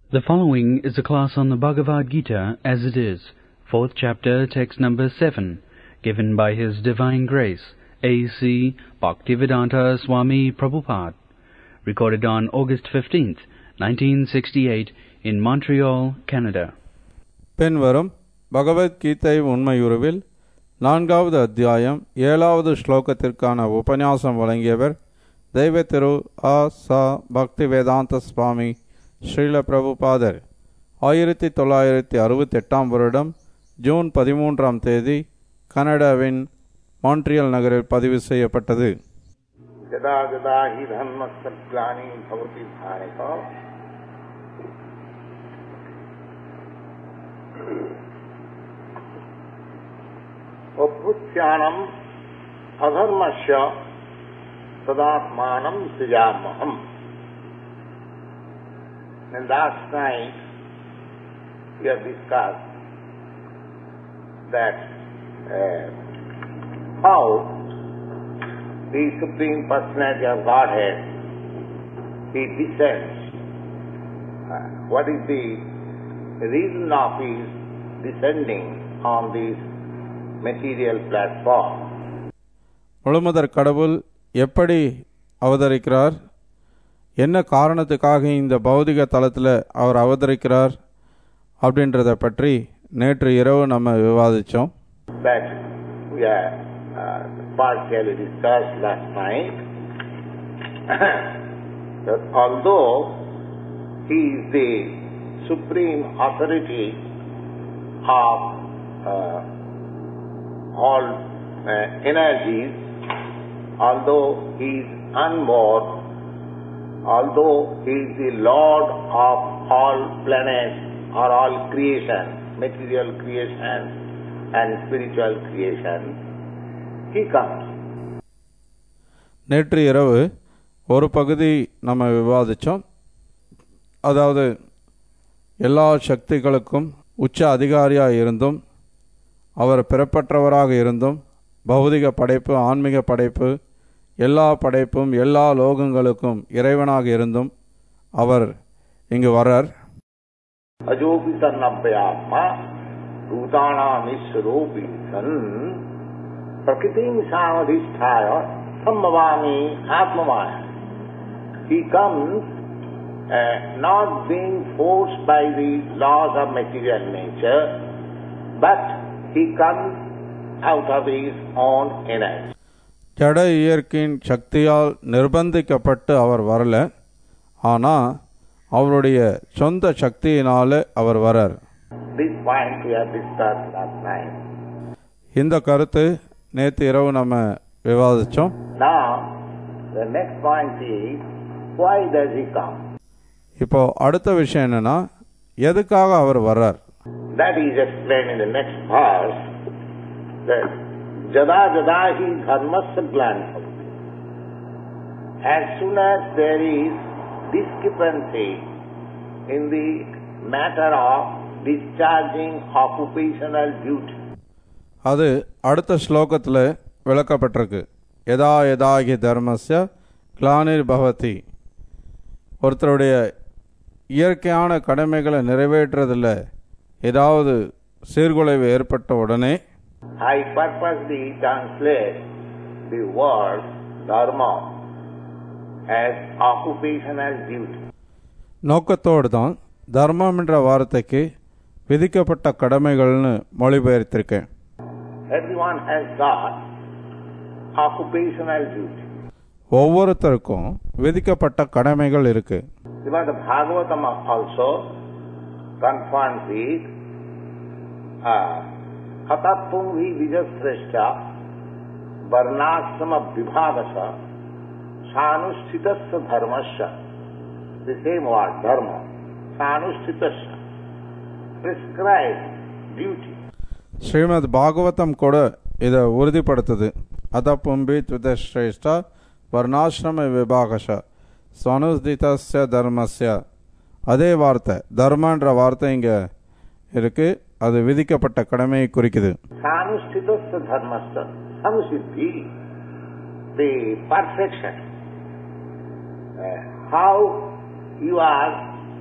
The following is a class on the Bhagavad Gita as it is, 4th chapter, text number 7, given by His Divine Grace, A.C. Bhaktivedanta Swami Prabhupada, recorded on August 15th, 1968, in Montreal, Canada. பின்வரும் பகவத்கீதை உண்மையுருவில் 4வது அத்தியாயம் 7வது ஸ்லோகத்திற்கான உபன்யாசம் வழங்கியவர் தெய்வ திரு ஆ. ச. பக்திவேதாந்த சுவாமி ஸ்ரீல பிரபுபாதர். 1968 வருடம் ஜூன் 13ஆம் தேதி கனடாவின் மான்ட்ரியல் நகரில் பதிவு செய்யப்பட்டது. ஜதா ஜதா ஹி தர்மஸ்ய க்ளானி பவதி பாரத அபுத்யானம் அதர்மஸ்ய ததாத்மானம் சியாமஹம். And last night we have discussed that how the Supreme Personality of Godhead, He descends. What is the reason of His descending on this material platform? முழுமுதற் கடவுள் எப்படி அவதரிக்கிறார், என்ன காரணத்துக்காக இந்த பௌதிக தளத்தில் அவர் அவதரிக்கிறார் அப்படின்றத பற்றி நேற்று இரவு நம்ம விவாதித்தோம். That we have partially discussed last night. That although He is the supreme authority of all energies, although He is unborn, although He is the Lord of all planets or all creation, material creation and spiritual creation, He comes. நேற்று இரவு ஒரு பகுதி நம்ம விவாதித்தோம். அதாவது எல்லா சக்திகளுக்கும் உச்ச அதிகாரியாக இருந்தும் அவர் பிறப்பற்றவராக இருந்தும் பௌதிக படைப்பு, ஆன்மீக படைப்பு, எல்லா படைப்பும் எல்லா லோகங்களுக்கும் இறைவனாக இருந்தும் அவர் இங்கு வரார். அஜோபி சன்னப்பயாத்மா பூதானாம் ஈஸ்வரோபி சன் பிரகிருதிம் சாமதிஷ்டாய சம்பவாமி ஆத்மமாய. He comes not being forced by the laws of material nature, but He comes out of His own energy. ஜட இயற்கையின் சக்தியால் நிர்பந்திக்கப்பட்டு அவர் வரல, ஆனால் அவருடைய சொந்த சக்தியினாலே அவர் வரார். இந்த கருத்து நேற்று இரவு நம்ம விவாதித்தோம். இப்போ அடுத்த விஷயம் என்னன்னா, எதுக்காக அவர் வர்றார்? Jada jada hi dharmasya glanam. As soon as there is discrepancy in the matter of discharging occupational duty. அது அடுத்த ஸ்லோகத்தில் விளக்கப்பட்டிருக்கு. யதா யதாகி தர்மஸ்ய கிளானிர் பவதி. ஒருத்தருடைய இயற்கையான கடமைகளை நிறைவேற்றுறதில் ஏதாவது சீர்குலைவு ஏற்பட்ட உடனே, I purposely translate the word dharma as occupational duty. நோக்கத்தோடு தான் தர்மம் என்ற வார்த்தைக்கு விதிக்கப்பட்ட கடமைகள்னு மொழிபெயர்த்திருக்கேன். Everyone has got occupational duty. ஒவ்வொருத்தருக்கும் விதிக்கப்பட்ட கடமைகள் இருக்கு. Even the Bhagavatam also confirms it. Hatatvam vi vijasreshta varnashrama vibhagasa sanushthitasya dharmasya. The same word, dharma. Sanushthitasya. Prescribed duty. Srimad Bhagavatam கூட இதை உறுதிப்படுத்துது. அதப்பும்பி த்விதஸ்ரேஷ்டா வர்ணாசிரம விபாகச சனுஸ்திதஸ்ய தர்மஸ்ய. அதே வார்த்தை, தர்மன்ற வார்த்தை இங்கே இருக்கு. அது விதிக்கப்பட்ட கடமையை குறிக்குது. Sanusthitasya dharmasya, sanusiddhi, the perfection. How you are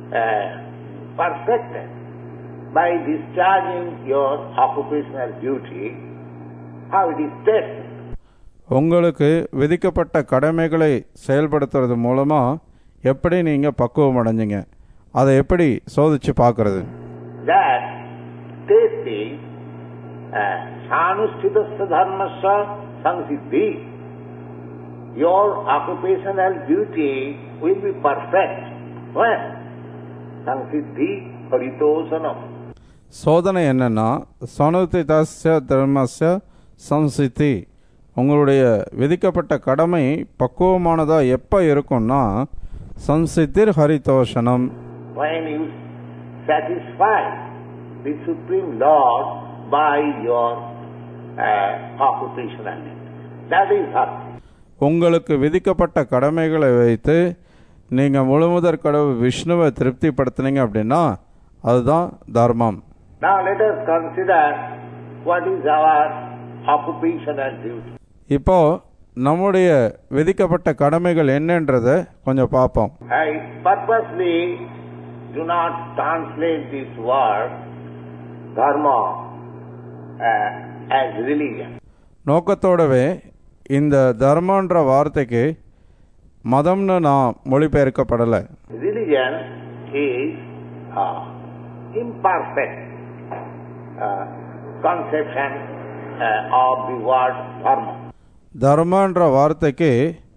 perfected by discharging your occupational duty, how it is tested. உங்களுக்கு விதிக்கப்பட்ட கடமைகளை செயல்படுத்துறது மூலமா எப்படி நீங்க பக்குவம் அடைஞ்சிங்க, அதை எப்படி சோதிச்சு பார்க்கறது? That testing sanushthitassa dharmasya samsiddhi. Your occupational duty will be perfect when samsiddhi paritosanam. சோதனை என்னன்னா சனுதிதஸ்ய தர்மஸ்ய சம்சித்தி. உங்களுடைய விதிக்கப்பட்ட கடமை பக்குவமானதா எப்ப இருக்கும்னா சம்சித்திர் ஹரிதோஷனம். When you satisfy the Supreme Lord by your occupational duty, that is dharma. உங்களுக்கு விதிக்கப்பட்ட கடமைகளை வைத்து நீங்க முழுமுதற் கடவுள் விஷ்ணுவை திருப்திப்படுத்தினீங்க அப்படின்னா அதுதான் தர்மம். Now let us consider what is our occupational duty. இப்போ நம்முடைய விதிக்கப்பட்ட கடமைகள் என்னன்றதை கொஞ்சம் பார்ப்போம். I purposely do not translate this word dharma as religion. நோக்கத்தோடவே இந்த தர்மன்ற வார்த்தைக்கு மதம்னு நான் மொழிபெயர்க்கப்படலை. Religion is imperfect conception of the word dharma. தர்மன்ற வார்த்தைக்கு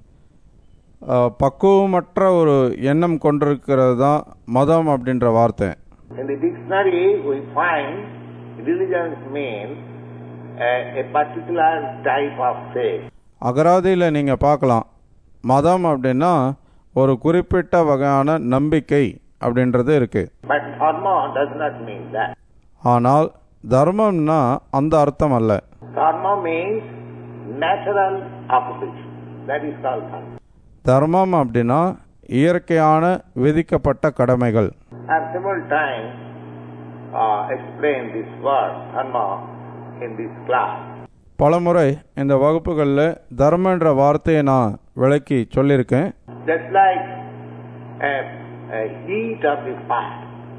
பக்குவமற்ற ஒரு எண்ணம் கொண்டிருக்கிறது தான் மதம் அப்படின்ற வார்த்தை. In the dictionary we find religions mean a particular type of faith. அகராதியில் நீங்கள் பார்க்கலாம் மதம் அப்படின்னா ஒரு குறிப்பிட்ட வகையான நம்பிக்கை அப்படின்றது இருக்கு. But dharma does not mean that. ஆனால் தர்மம்னா அந்த அர்த்தம் அல்ல. Dharma means natural occupation. That is called dharma. தர்மம் அப்படின்னா இயற்கையான விதிக்கப்பட்ட கடமைகள். I have several times explained this word dharma in this class. பலமுறை இந்த வகுப்புகளில் தர்மன்ற வார்த்தையை நான் விளக்கி சொல்லியிருக்கேன். Just like a heat of the fire.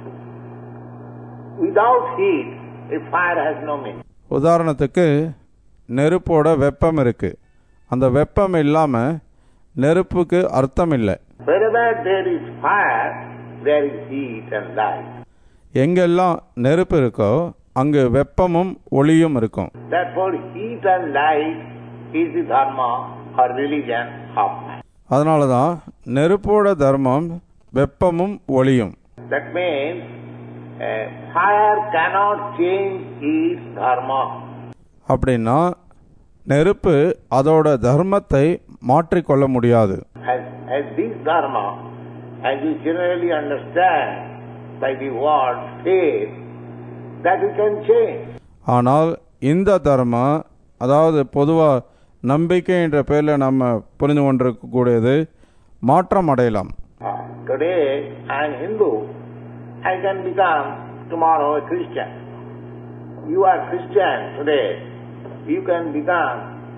Without heat, a fire has no meaning. உதாரணத்துக்கு நெருப்போட வெப்பம் இருக்கு. அந்த வெப்பம் இல்லாம நெருப்புக்கு அர்த்தம் இல்லை. Wherever there is fire, there is heat and light. எங்கெல்லாம் நெருப்பு இருக்கோ அங்கு வெப்பமும் ஒளியும் இருக்கும். Therefore, heat and light is the dharma or religion of man. அதனால தான் நெருப்போட தர்மம் வெப்பமும் ஒளியும். That means fire cannot change its dharma. அப்படின்னா நெருப்பு அதோட தர்மத்தை மாற்றிக்கொள்ள முடியாது. As this dharma, as you generally understand by the word faith, that we can change. ஆனால் இந்த தர்மா அதாவது பொதுவாக நம்பிக்கை என்ற பெயரில் நம்ம புரிந்து கொண்டிருக்கக்கூடியது மாற்றம் அடையலாம். Today I am Hindu, I can become tomorrow a Christian. You are Christian today, you can become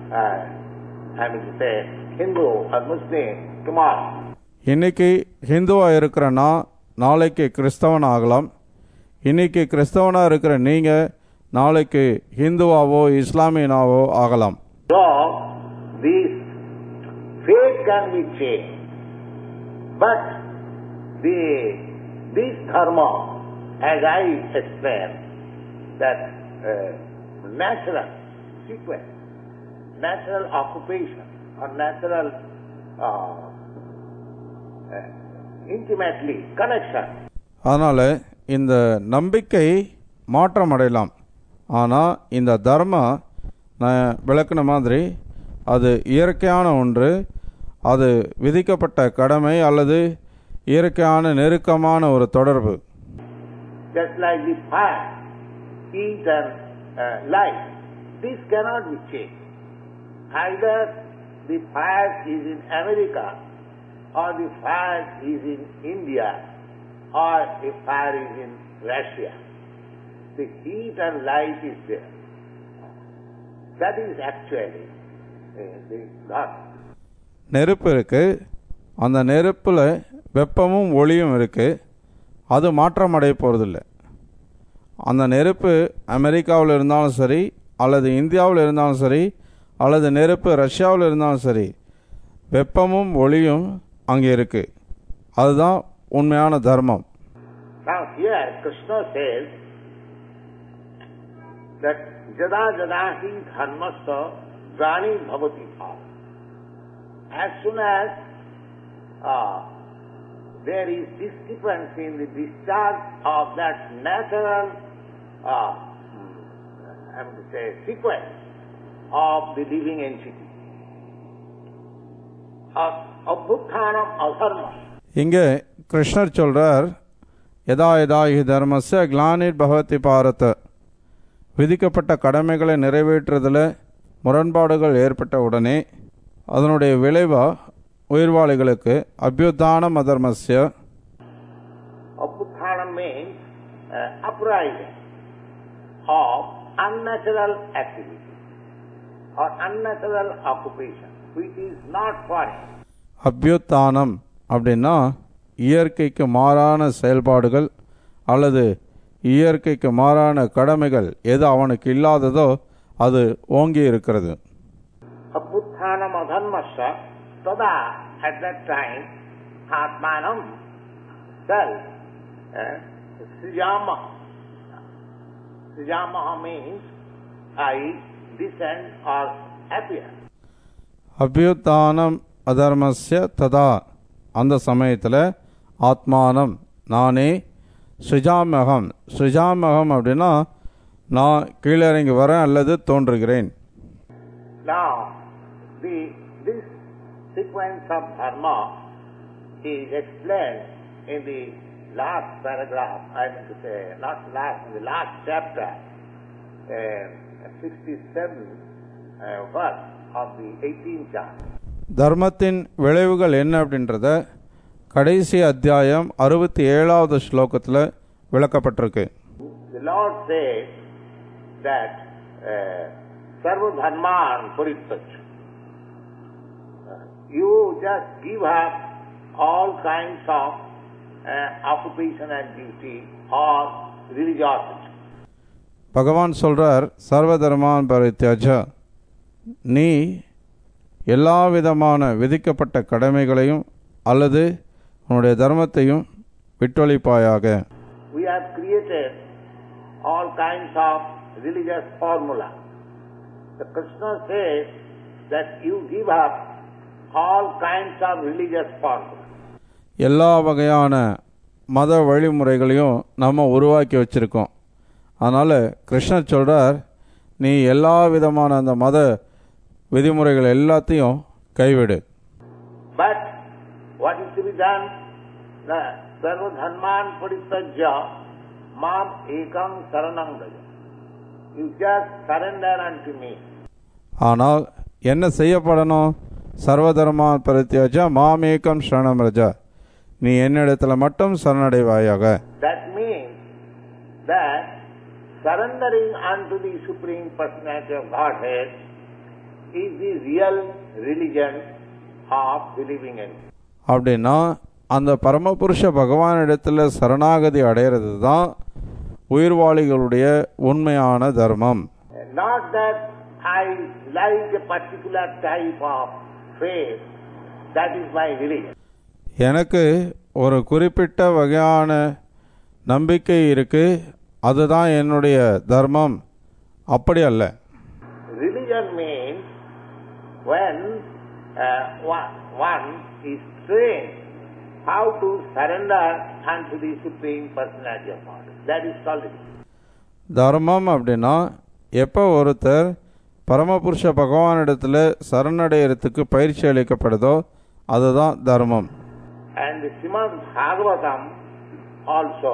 Hindu or Muslim tomorrow. இன்னைக்கு ஹிந்துவாக இருக்கிறனா நாளைக்கு கிறிஸ்தவன் ஆகலாம். இன்னைக்கு கிறிஸ்தவனாக இருக்கிற நீங்கள் நாளைக்கு ஹிந்துவாவோ இஸ்லாமியனாவோ ஆகலாம். So this faith can be changed, but this dharma, as I explained, that natural sequence, natural occupation or natural intimately connection. அதனால் இந்த நம்பிக்கை மாற்றம் அடையலாம். ஆனால் இந்த தர்மா நான் விளக்குன மாதிரி அது இயற்கையான ஒன்று. அது விதிக்கப்பட்ட கடமை அல்லது இயற்கையான நெருக்கமான ஒரு தொடர்பு. Just like the fire, heat and light, this cannot be changed. Either the fire is in America or the fire is in India or the fire is in Russia. The heat and light is there. That is actually the God. நெருப்பு இருக்கு. அந்த நெருப்புல வெப்பமும் ஒளியும் இருக்கு. அது மாற்றம் அடைய போகிறதில்லை. அந்த நெருப்பு அமெரிக்காவில் இருந்தாலும் சரி, அல்லது இந்தியாவில் இருந்தாலும் சரி, அல்லது நெருப்பு ரஷ்யாவில் இருந்தாலும் சரி, வெப்பமும் ஒளியும் அங்கே இருக்கு. அதுதான் உண்மையான தர்மம். Now here Krishna says that jada jada hi dharmasya grani bhavati bhav. As soon as there is discrepancy in the discharge of that natural sequence of the living entity, abhuthanam adharma. இங்கே கிருஷ்ணர் சொல்றார், யதா யதா he தர்மஸ்ய க்லானிர் பவதி பாரத. விதிக்கப்பட்ட கடமைகளை நிறைவேற்றுறதில் முரண்பாடுகள் ஏற்பட்ட உடனே அதனுடைய விளைவா உயிர்வாளிகளுக்கு அபியுத்தானம் அதர்மஸ்ய. Abhuthanam means uprising of unnatural activity or unnatural occupation which is not for him. அபியுத்தானம் அப்படின்னா இயற்கைக்கு மாறான செயல்பாடுகள் அல்லது இயற்கைக்கு மாறான கடமைகள் எது அவனுக்கு இல்லாததோ அது ஓங்கி இருக்கிறது. Abhuthanam adharmasya tada, at that time atmanam self srijama. Srijama means I descend or appear. அபியுத்தானம் அதர்மஸ்ய ததா, அந்த சமயத்தில் ஆத்மானம் நானே, ஸ்ரிஜாமகம். ஸ்ரிஜாமகம் அப்படின்னா நான் கீழிறங்கி வரேன் அல்லது தோன்றுகிறேன். Now this sequence of dharma is explained in the last paragraph, I mean to say, not last, in the last chapter, 67 verse of the 18th chapter. தர்மத்தின் விளைவுகள் என்ன அப்படின்றத கடைசி அத்தியாயம் 67வது ஸ்லோகத்தில் விளக்கப்பட்டிருக்கு. The Lord says that sarva dharman parityajya. You just give up all kinds of occupation and duty or religiosity. பகவான் சொல்றார், சர்வ தர்மான் பரித்யஜ, நீ எல்லா விதமான விதிக்கப்பட்ட கடமைகளையும் அல்லது உன்னுடைய தர்மத்தையும் விட்டொழிப்பாயாக. We have created all kinds of religious formula. The Krishna says that you give up all kinds of religious formula. எல்லா வகையான மத வழிமுறைகளையும் நம்ம உருவாக்கி வச்சிருக்கோம். அதனால் கிருஷ்ணர் சொல்றார், நீ எல்லா விதமான அந்த மத விதிமுறைகள் எல்லாத்தையும் கைவிடு. But what is to be done? Sarva dharman parityajya mam ekam saranam vraja. You just surrender unto me. ஆனால் என்ன செய்யப்படணும்? சர்வதர்மான் பரித்யஜ மாமேகம் சரணம் ரஜா, நீ என்னிடத்தில் மட்டும் சரணடைவாயாக. That means that surrendering unto the Supreme Personality of Godhead is the real religion of the living entity. அப்படின்னா அந்த பரமபுருஷ பகவானிடத்தில் சரணாகதி அடைகிறது தான் உயிர்வாளிகளுடைய உண்மையான தர்மம். Not that I like a particular type of faith, that is my religion. எனக்கு ஒரு குறிப்பிட்ட வகையான நம்பிக்கை இருக்கு, அதுதான் என்னுடைய தர்மம், அப்படி அல்ல. Religion means when one is trained how to surrender unto the Supreme Personality of God. That is called religion. தர்மம் அப்படின்னா எப்போ ஒருத்தர் பரமபுருஷ பகவானிடத்தில் சரணடைகிறதுக்கு பயிற்சி அளிக்கப்படுதோ அதுதான் தர்மம். And the Srimad Bhagavatam also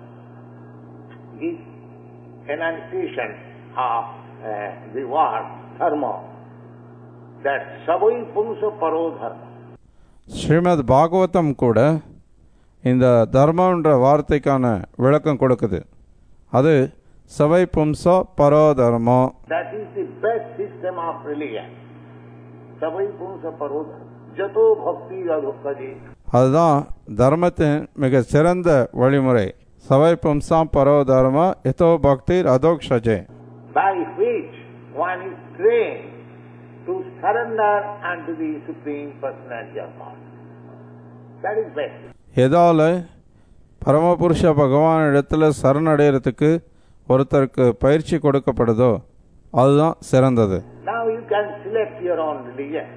is enunciation of the word dharma, that savai pumsa paro dharma. Srimad Bhagavatam கூட இந்த தர்மன்ற வார்த்தைக்கான விளக்கம் கொடுக்குது. அது சவை பும்சா பரோ தர்மோ. That is the best system of religion. Savai pumsa paro dharma. Jato bhakti adhukaji. அதுதான் தர்மத்தின் மிக சிறந்த வழிமுறை. சவை பும்சாம் பரோ தர்ம எதோ பக்திர் அதோக்ஷஜே. By which one is trained to surrender unto the Supreme Personality of God. That is best. எதால பரமபுருஷ பகவான் இடத்துல சரணடைகிறதுக்கு ஒருத்தருக்கு பயிற்சி கொடுக்கப்படுதோ அதுதான் சிறந்தது. Now you can select your own religion.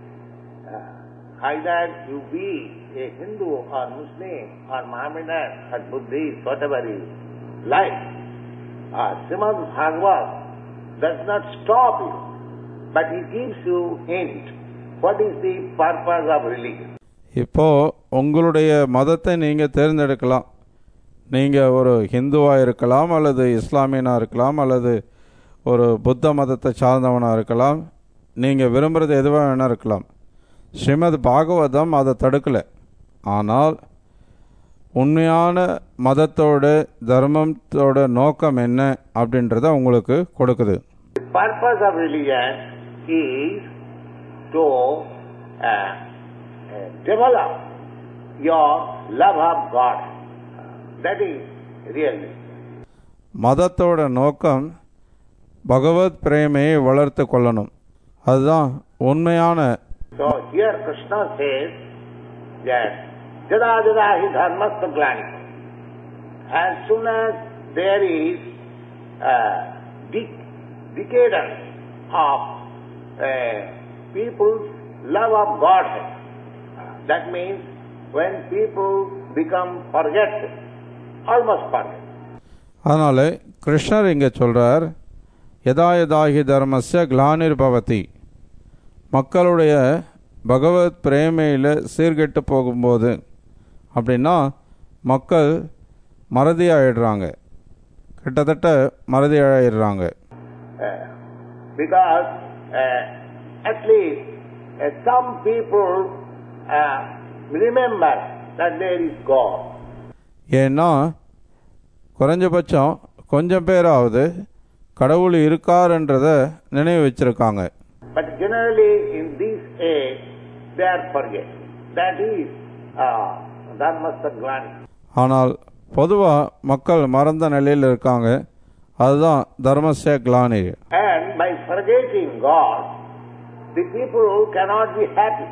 Either you be a Hindu or Muslim or Mohammedan or Buddhist, whatever you like. Srimad Bhagavad does not stop you, but he gives you hint. What is the purpose of religion? இப்போ உங்களுடைய மதத்தை நீங்கள் தேர்ந்தெடுக்கலாம். நீங்கள் ஒரு ஹிந்துவாக இருக்கலாம், அல்லது இஸ்லாமியனாக இருக்கலாம், அல்லது ஒரு புத்த மதத்தை சார்ந்தவனாக இருக்கலாம். நீங்கள் விரும்புகிறது எதுவாக வேணால் இருக்கலாம். ஸ்ரீமத் பாகவதம் அதை தடுக்கலை. ஆனால் உண்மையான மதத்தோட தர்மத்தோட நோக்கம் என்ன அப்படின்றத உங்களுக்கு கொடுக்குது. The purpose of religion is to develop your love of God. That is really. மதத்தோட நோக்கம் பகவத் பிரேமையை வளர்த்து கொள்ளணும். அதுதான் உண்மையான. So here Krishna says that jada jada hi dharmastha glani. As soon as there is decadence of people's love of Godhead, that means when people become forgetful, almost forget. அதனால கிருஷ்ணர் இங்கே சொல்றார், யதா யதாஹி தர்மஸ்ய கிளானிர் பவதி. மக்களுடைய பகவத் பிரேமையில் சீர்கெட்டு போகும்போது அப்படின்னா மக்கள் மறதியாயிடுறாங்க, கிட்டத்தட்ட மறதியாயிடுறாங்க. Because at least some people remember that there is God. ஏன்னா குறைஞ்சபட்சம் கொஞ்சம் பேராவது கடவுள் இருக்காருன்றதை நினைவு வச்சிருக்காங்க. But generally in this age they are forget. That is dharmastha glani. ஆனால் பொதுவாக மக்கள் மறந்த நிலையில் இருக்காங்க. அதுதான் தர்மஸ்ய கிளானி. And by forgetting God, the people cannot be happy.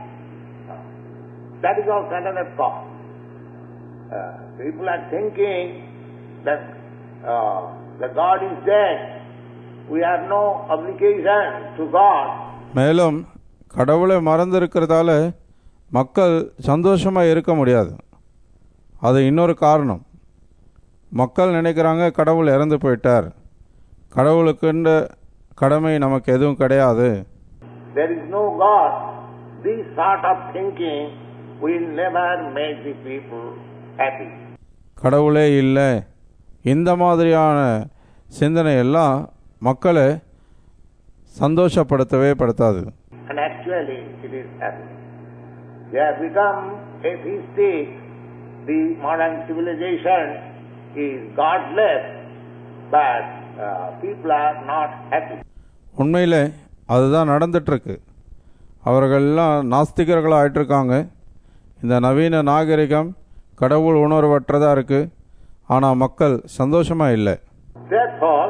That is also another cause. People are thinking that the God is dead. We have no obligation to God. மேலும் கடவுளை மறந்திருக்கிறதால மக்கள் சந்தோஷமாக இருக்க முடியாது. அது இன்னொரு காரணம். மக்கள் நினைக்கிறாங்க கடவுள் இறந்து போயிட்டார், கடவுளுக்குன்ற கடமை நமக்கு எதுவும் கிடையாது. There is no God. This sort of thinking will never make the people happy. கடவுளே இல்லை, இந்த மாதிரியான சிந்தனை எல்லாம் மக்களை சந்தோஷப்படுத்தவே படுத்தாது. And actually it is happening. They have become atheistic. The modern civilization is godless, but people are not happy. உண்மையில் அதுதான் நடந்துட்டுருக்கு. அவர்களெல்லாம் நாஸ்திகர்களாக ஆயிட்டிருக்காங்க. இந்த நவீன நாகரிகம் கடவுள் உணர்வற்றதாக இருக்குது, ஆனால் மக்கள் சந்தோஷமாக இல்லை. Therefore,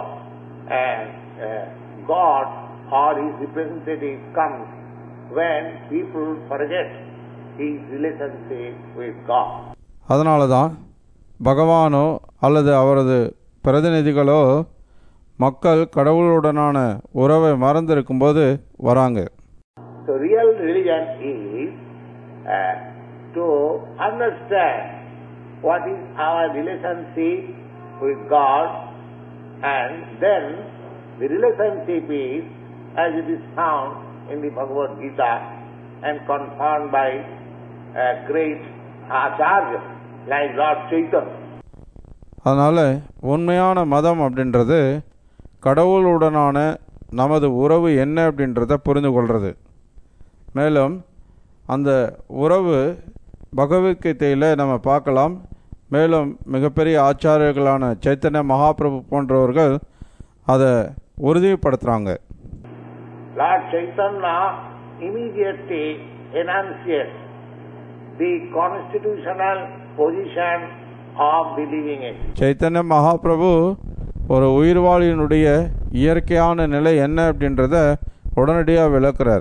God or His representative comes when people forget His relationship with God. அதனால தான் பகவானோ அல்லது அவரது பிரதிநிதிகளோ மக்கள் கடவுளுடனான உறவை மறந்திருக்கும்போது வராங்க. So real religion is to understand what is our relationship with God, and then the relationship is as it is found in the Bhagavad Gita and confirmed by great Acharya like Lord Chaitanya. அதனால் உண்மையான மதம் அப்படின்றது கடவுளுடனான நமது உறவு என்ன அப்படின்றத புரிந்து கொள்வது. மேலும் அந்த உறவு பகவத்கீதையில் நம்ம பார்க்கலாம். மேலும் மிகப்பெரிய ஆச்சாரியர்களான சைத்தன்ய மகாபிரபு போன்றவர்கள் அதை உறுதிப்படுத்துகிறாங்க. Lord Chaitanya immediately enunciates the constitutional position of the living entity. Chaitanya Mahaprabhu ஒரு உயிர்வாளியினுடைய இயற்கையான நிலை என்ன அப்படின்றத உடனடியாக விளக்குறார்.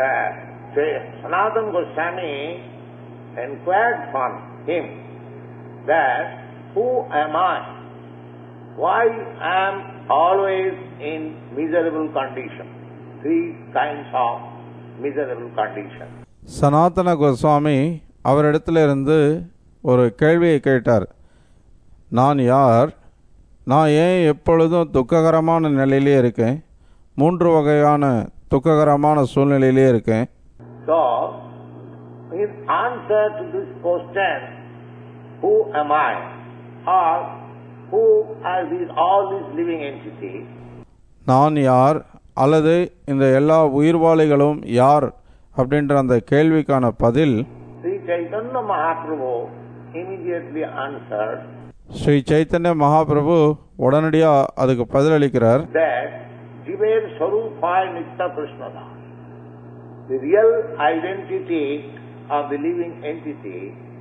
Sanatana Goswami inquired from him that who am I? Why I am always in miserable condition? Three kinds of miserable condition. சனாதன கோஸ்வாமி அவரிடத்திலிருந்து ஒரு கேள்வியை கேட்டார். நான் யார்? நான் ஏன் எப்பொழுதும் துக்ககரமான நிலையிலே இருக்கேன்? மூன்று வகையான துக்ககரமான சூழ்நிலையிலே இருக்கேன். So, in answer to this question, who am I? Or who are all these living entities? நான் யார் அல்லது இந்த எல்லா உயிர்வாளிகளும் யார் அப்படின்ற அந்த கேள்விக்கான பதில் Sri Chaitanya Mahaprabhu immediately answered Sri Chaitanya Mahaprabhu உடனடியாக அதுக்கு பதிலளிக்கிறார். that Jiver Sarupaya Nitya Krishnada, the real identity of the living entity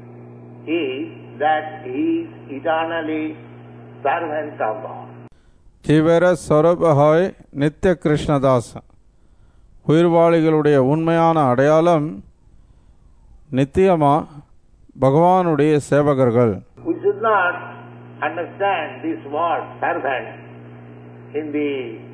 is that he is eternally servant of God. ஜீவர ஸ்வரூபஹாய் நித்திய கிருஷ்ணதாஸ். உயிர்வாளிகளுடைய உண்மையான அடையாளம் நித்தியமா பகவானுடைய சேவகர்கள். We should not understand this word servant in the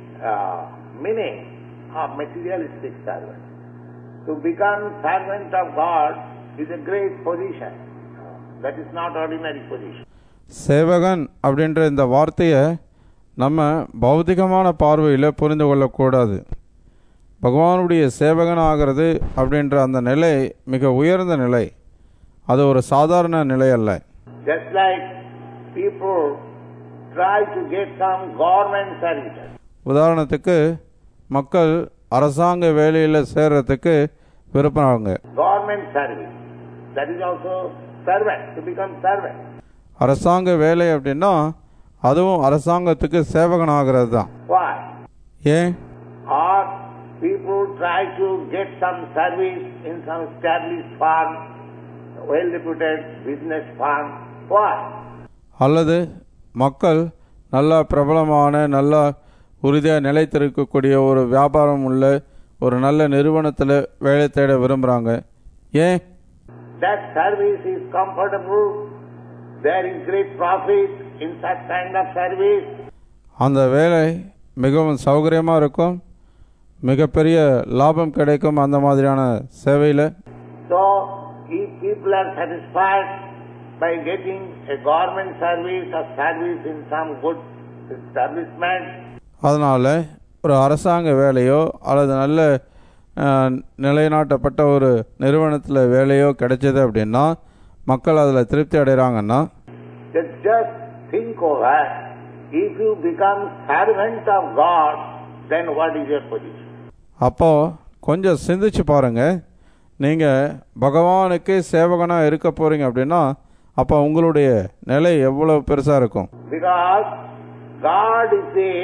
meaning of materialistic servant. To become servant of God is a great position. That is not ordinary position. சேவகன் அப்படின்ற இந்த வார்த்தையை நம்ம பௌதிகமான பார்வையில் புரிந்து கொள்ளக்கூடாது. பகவானுடைய சேவகன் ஆகிறது அப்படின்ற அந்த நிலை மிக உயர்ந்த நிலை. அது ஒரு சாதாரண நிலை அல்ல. Just like people try to get some government services. உதாரணத்துக்கு மக்கள் அரசாங்க வேலையில் சேர்றதுக்கு விருப்பறாங்க. Government service, that is also servant, to become servant. அரசாங்க வேலை அப்படின்னா அதுவும் அரசாங்கத்துக்கு சேவகன் ஆகிறது தான். Why? ஏன்? Or people try to get some service in some established firm, well-reputed business firm. Why? அல்லது மக்கள் நல்ல பிரபலமான நல்ல உறுதியாக நிலைத்திருக்கக்கூடிய ஒரு வியாபாரம் உள்ள ஒரு நல்ல நிறுவனத்தில் வேலை தேட விரும்புகிறாங்க. ஏன்? That service is comfortable, there is great profit in such kind of service. அந்த வேலை மிகவும் சௌகரியமாக இருக்கும், மிகப்பெரிய லாபம் கிடைக்கும் அந்த மாதிரியான சேவையில். So, if people are satisfied by getting a government service or service in some good establishment, அதனால் ஒரு அரசாங்க வேலையோ அல்லது நல்ல நிலைநாட்டப்பட்ட ஒரு நிறுவனத்தில் வேலையோ கிடைச்சது அப்படின்னா மக்கள் அதில் திருப்தி அடைகிறாங்கன்னா, just think over, if you become servant of God, then what is your position? அப்போது கொஞ்சம் சிந்திச்சு பாருங்கள். நீங்கள் பகவானுக்கு சேவகனாக இருக்க போகிறீங்க அப்படின்னா அப்போ உங்களுடைய நிலை எவ்வளோ பெருசாக இருக்கும். Because God is the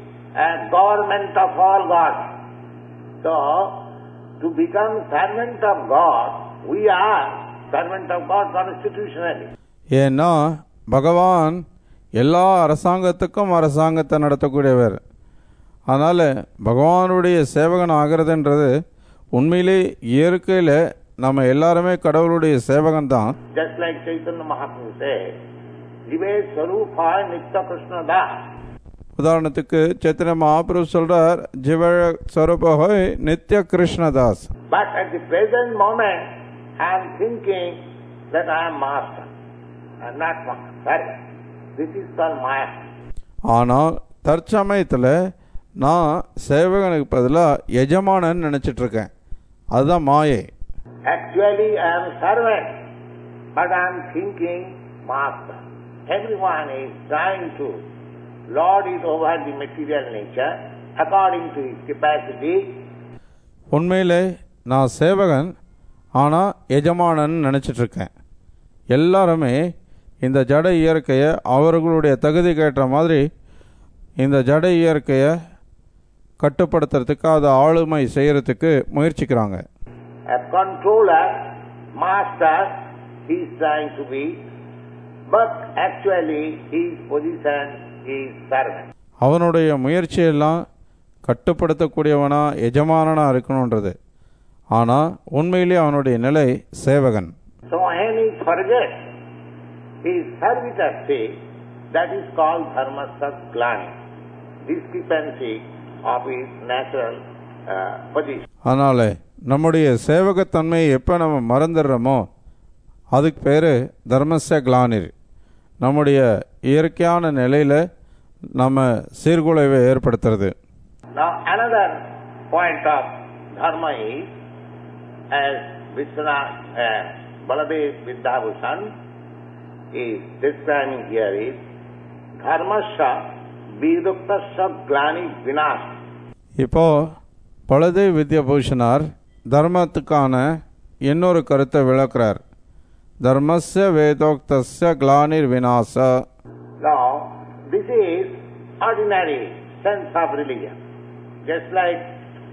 government of all gods. So, to become servant of God, we are servant of God constitutionally. ஏன்னா பகவான் எல்லா அரசாங்கத்துக்கும் அரசாங்கத்தை நடத்தக்கூடியவர். அதனால் பகவானுடைய சேவகன் ஆகிறதுன்றது உண்மையிலே இயற்கையில் நம்ம எல்லாருமே கடவுளுடைய சேவகன் தான். Just like Chaitanya Mahaprabhu said, Jive Sarupaya Nitya Krishnada. உதாரணத்துக்கு சைத்தன்ய மகாபிரபு சொல்றார், ஜீவ ஸ்வரூபஹாய் நித்ய Krishnadas. But at the present moment, I am thinking that I am master. I am not master. Sorry. This is called Maya. ஆனால் தற்சமயத்தில் நான் சேவகனுக்கு பதிலாக எஜமானன்னு நினச்சிட்டு இருக்கேன். அதுதான் மாயை. Actually, I am servant, but I am thinking master. Everyone is trying to lord it over the material nature according to his capacity. உண்மையிலே நான் சேவகன், ஆனால் எஜமானன்னு நினச்சிட்டு இருக்கேன். எல்லாருமே இந்த ஜட இயற்கையை அவர்களுடைய தகுதிக்கு ஏற்ற மாதிரி இந்த ஜட இயற்கையை கட்டுப்படுத்துறதுக்கு அதை ஆளுமை செய்யறதுக்கு முயற்சிக்கிறாங்க. A controller master he is trying to be, but actually his position is servant. அவனுடைய முயற்சியெல்லாம் கட்டுப்படுத்தக்கூடியவனா எஜமானனா இருக்கணுன்றது. ஆனால் உண்மையிலே அவனுடைய நிலை சேவகன். So when he forgets his servitorship, that is called dharmasya glani, discrepancy of his natural position. அதனால நம்முடைய சேவகத்தன்மையை எப்போ நம்ம மறந்துடுறோமோ அதுக்கு பேர் தர்மஸ்ய கிளானிர். நம்முடைய இயற்கையான நிலையில் நம்ம சீர்குலைவை ஏற்படுத்துறது. Now another point of dharma is, as Vishwanath Baladev Vidyabhushan is describing here, is dharmasya viduktasya glani vinash. இப்போ பலதேவ் வித்யாபூஷனார் தர்மத்துக்கான இன்னொரு கருத்தை விளக்குறார். தர்மஸ்ய வேதோக்தஸ்ய கிளானிர் விநாச. Now this is ordinary sense of religion. Just like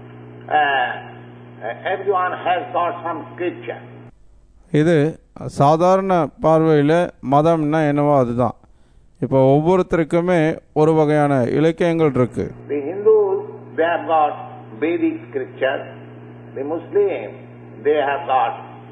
everyone has got some scripture. இது சாதாரண பார்வையில் மதம்னா என்னவோ அதுதான். இப்போ ஒவ்வொருத்தருக்குமே ஒரு வகையான இலக்கியங்கள் இருக்கு. The Hindus, they have got Vedic scripture. The Muslims, they have got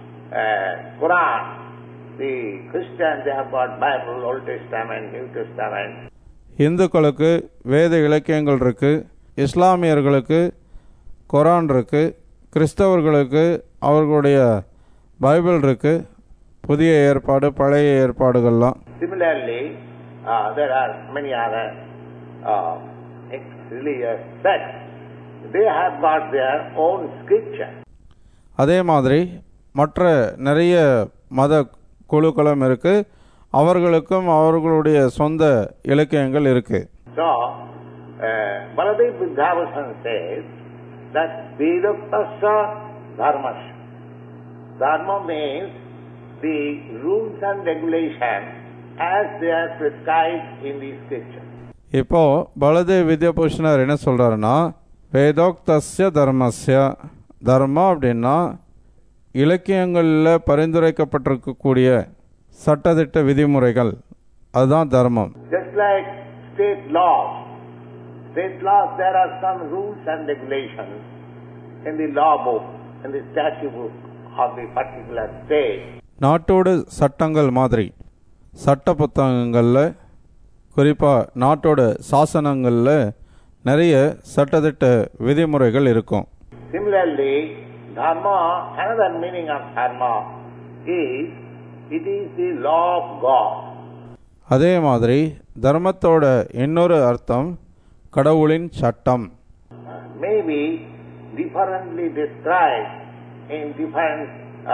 Quran. The Christians, they have got Bible, Old Testament, New Testament. இந்துக்களுக்கு வேத இலக்கியங்கள் இருக்கு, இஸ்லாமியர்களுக்கு குரான் இருக்கு, கிறிஸ்தவர்களுக்கு அவர்களுடைய பைபிள் இருக்கு, புதிய ஏற்பாடு பழைய ஏற்பாடுகள்லாம். Similarly, there are many other religious sects. They have got their own scripture. அதே மாதிரி மற்ற நிறைய மத குழுக்களும் இருக்கு, அவர்களுக்கும் அவர்களுடைய சொந்த இலக்கியங்கள் இருக்கு. So, Baladev Vidyabhushan says that Vedoktasya Dharmasya. Dharma means the rules and regulations as they are prescribed in the scripture. இப்போ பலதேவ் வித்யாபூஷணர் என்ன சொல்றாருன்னா, வேதோக்தஸ்ய தர்மஸ்ய, தர்மா அப்படின்னா இலக்கியங்களில் பரிந்துரைக்கப்பட்டிருக்கக்கூடிய சட்டதிட்ட விதிமுறைகள், அதுதான் தர்மம். Just like state laws, there are some rules and regulations in the law book, in the statute book of the particular state. நாட்டோட சட்டங்கள் மாதிரி சட்ட புத்தகங்களில், குறிப்பாக நாட்டோட சாசனங்களில் நிறைய சட்டதிட்ட விதிமுறைகள் இருக்கும். Similarly, dharma, another meaning of dharma is, it is the law of God. அதே மாதிரி தர்மத்தோட இன்னொரு அர்த்தம் கடவுளின் சட்டம். Maybe differently described in different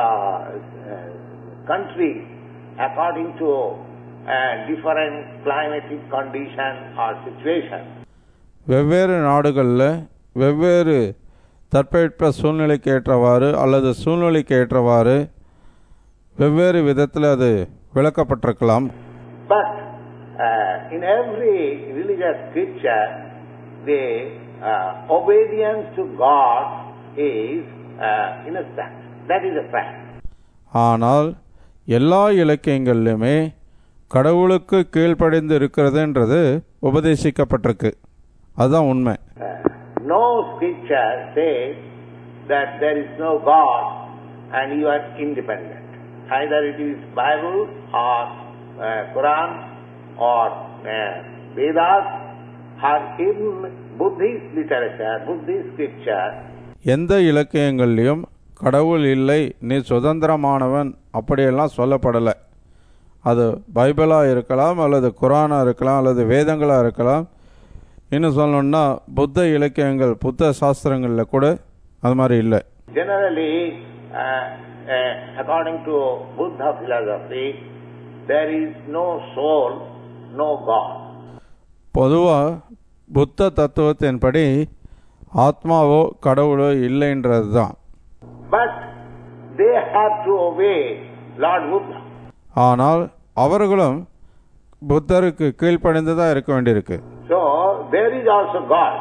countries according to different climatic condition or situation. வெவ்வேறு நாடுகளில் வெவ்வேறு தட்பவெட்ப சூழ்நிலைக்கு ஏற்றவாறு அல்லது சூழ்நிலைக்கு ஏற்றவாறு வெவ்வேறு விதத்தில் அது விளக்கப்பட்டிருக்கலாம். But in every religious scripture, the obedience to God is instant. That is a fact. ஆனால் எல்லா இலக்கியங்களிலுமே கடவுளுக்கு கீழ்ப்படிந்து இருக்கிறதுன்றது உபதேசிக்கப்பட்டிருக்கு. அதுதான் உண்மை. No scripture says that there is no God and you are independent. Either it is Bible or Quran or Vedas or even Buddhist literature, Buddhist scripture. எந்த இலக்கியங்கள்லையும் கடவுள் இல்லை, நீ சுதந்திரமானவன் அப்படியெல்லாம் சொல்லப்படலை. அது பைபிளாக இருக்கலாம், அல்லது குரானாக இருக்கலாம், அல்லது வேதங்களாக இருக்கலாம். இன்னும் சொல்லணும்னா புத்த இலக்கியங்கள், புத்த சாஸ்திரங்களில் கூட அது மாதிரி இல்லை. Generally, according to Buddha philosophy, there is no soul, no God. பொதுவாக புத்த தத்துவத்தின்படி ஆத்மாவோ கடவுளோ இல்லைன்றது தான். But they have to obey Lord Buddha. ஆனால் அவர்களும் புத்தருக்கு கீழ்ப்படிந்துதான் இருக்க வேண்டியிருக்கு. So there is also God,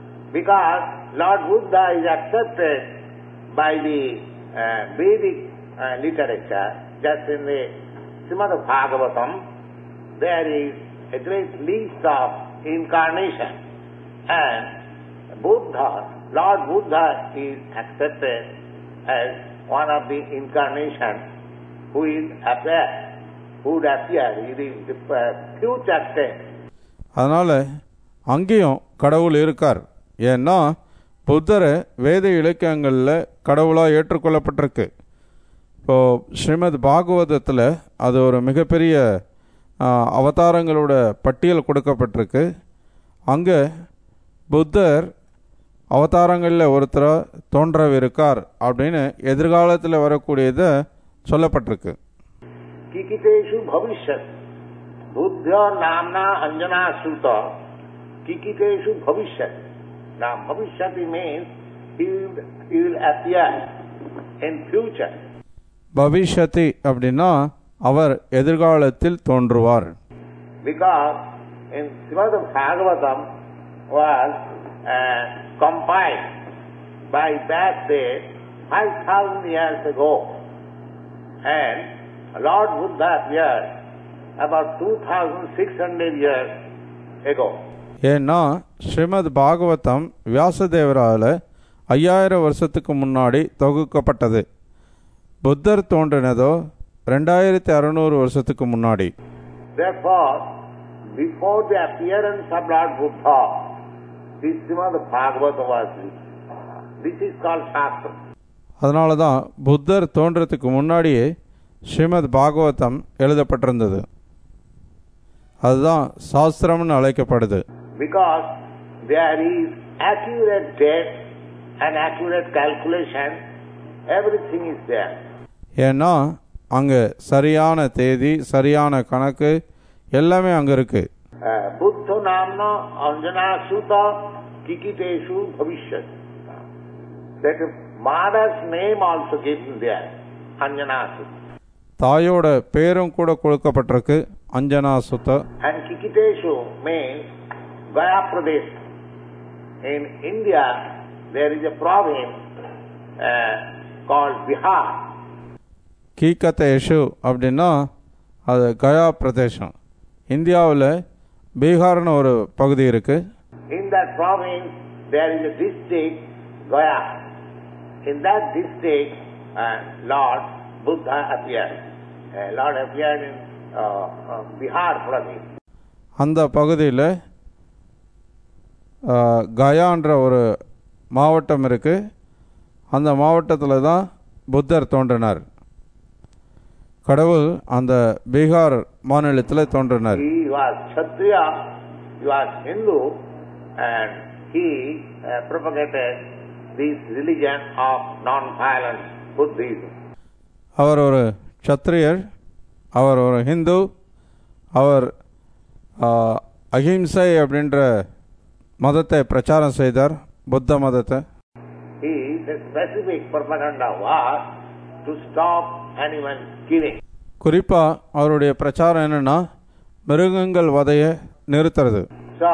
because Lord Buddha is accepted by the Vedic literature, just in the Srimad Bhagavatam, there is a great list of incarnation, and Buddha, Lord Buddha is accepted as one of the incarnations who is appear, who would appear in the future tense. அதனால் அங்கேயும் கடவுள் இருக்கார். ஏன்னா புத்தரை வேத இலக்கியங்களில் கடவுளாக ஏற்றுக்கொள்ளப்பட்டிருக்கு. இப்போது ஸ்ரீமத் பாகவதத்தில் அது ஒரு மிகப்பெரிய அவதாரங்களோட பட்டியல் கொடுக்கப்பட்டிருக்கு. அங்கே புத்தர் அவதாரங்களில் ஒருத்தராக தோன்றவிருக்கார் அப்படின்னு எதிர்காலத்தில் வரக்கூடியதை சொல்லப்பட்டிருக்கு. கிகிதேஷு பவிஷ்யத் புத்திய நாம்னா Anjana Shruta கிகிதேஷு பவிஷ்யத். Now bhavishyati means he will appear in future. பவிஷ்யதி அப்படின்னா அவர் எதிர்காலத்தில் தோன்றுவார். Because in Srimad Bhagavatam was compiled by that date 5,000 years ago, and Lord Buddha appeared about 2,600 years ago. ஏன்னா ஸ்ரீமத் பாகவதம் வியாசதேவரால் 5000 வருஷத்துக்கு முன்னாடி தொகுக்கப்பட்டது. புத்தர் தோன்றினதோ 2600 வருஷத்துக்கு முன்னாடி. Therefore, before the appearance of Lord Buddha, this Srimad Bhagavata was written. This is called Shastra. அதனால தான் புத்தர் தோன்றதுக்கு முன்னாடியே ஸ்ரீமத் பாகவதம் எழுதப்பட்டிருந்தது. அதுதான் சாஸ்திரம்னு அழைக்கப்படுது. Because there is accurate date and accurate calculation, everything is there. ஏன்னா அங்கே சரியான தேதி, சரியான கணக்கு எல்லாமே அங்கே இருக்கு. புத்த நாம்னா Anjana Sudha கிகிதேஷு பவிஷ்யத். That mother's name also given there, Anjana Sutta. தாயோட பேரும் கூட கொடுக்கப்பட்டிருக்கு, அஞ்சனா சுத்த. And Kikiteshu means Gaya Pradesh. In India, there is a province called Bihar. கீகதேஷு அப்படின்னா அது கயா பிரதேசம். இந்தியாவில் பீகார்னு ஒரு பகுதி இருக்கு. In that province, there is a district, Gaya. In that district, Lord Buddha appeared. Lord appeared in Bihar province. அந்த பகுதியில் கயான்ற ஒரு மாவட்டம் இருக்கு. அந்த மாவட்டத்தில் தான் புத்தர் தோன்றினார். கடவுள் அந்த பீகார் மாநிலத்தில் தோன்றினார். He was Kshatriya, he was Hindu, and he propagated this religion of non-violent Buddhism. அவர் ஒரு க்ஷத்ரியர், அவர் ஒரு ஹிந்து, அவர் அஹிம்சை அப்படின்ற மதத்தை பிரச்சாரம் செய்தார், புத்த மதத்தை. His specific propaganda was to stop animal killing. குறிப்பாக அவருடைய பிரச்சாரம் என்னன்னா மிருகங்கள் வதையை நிறுத்துறது. So,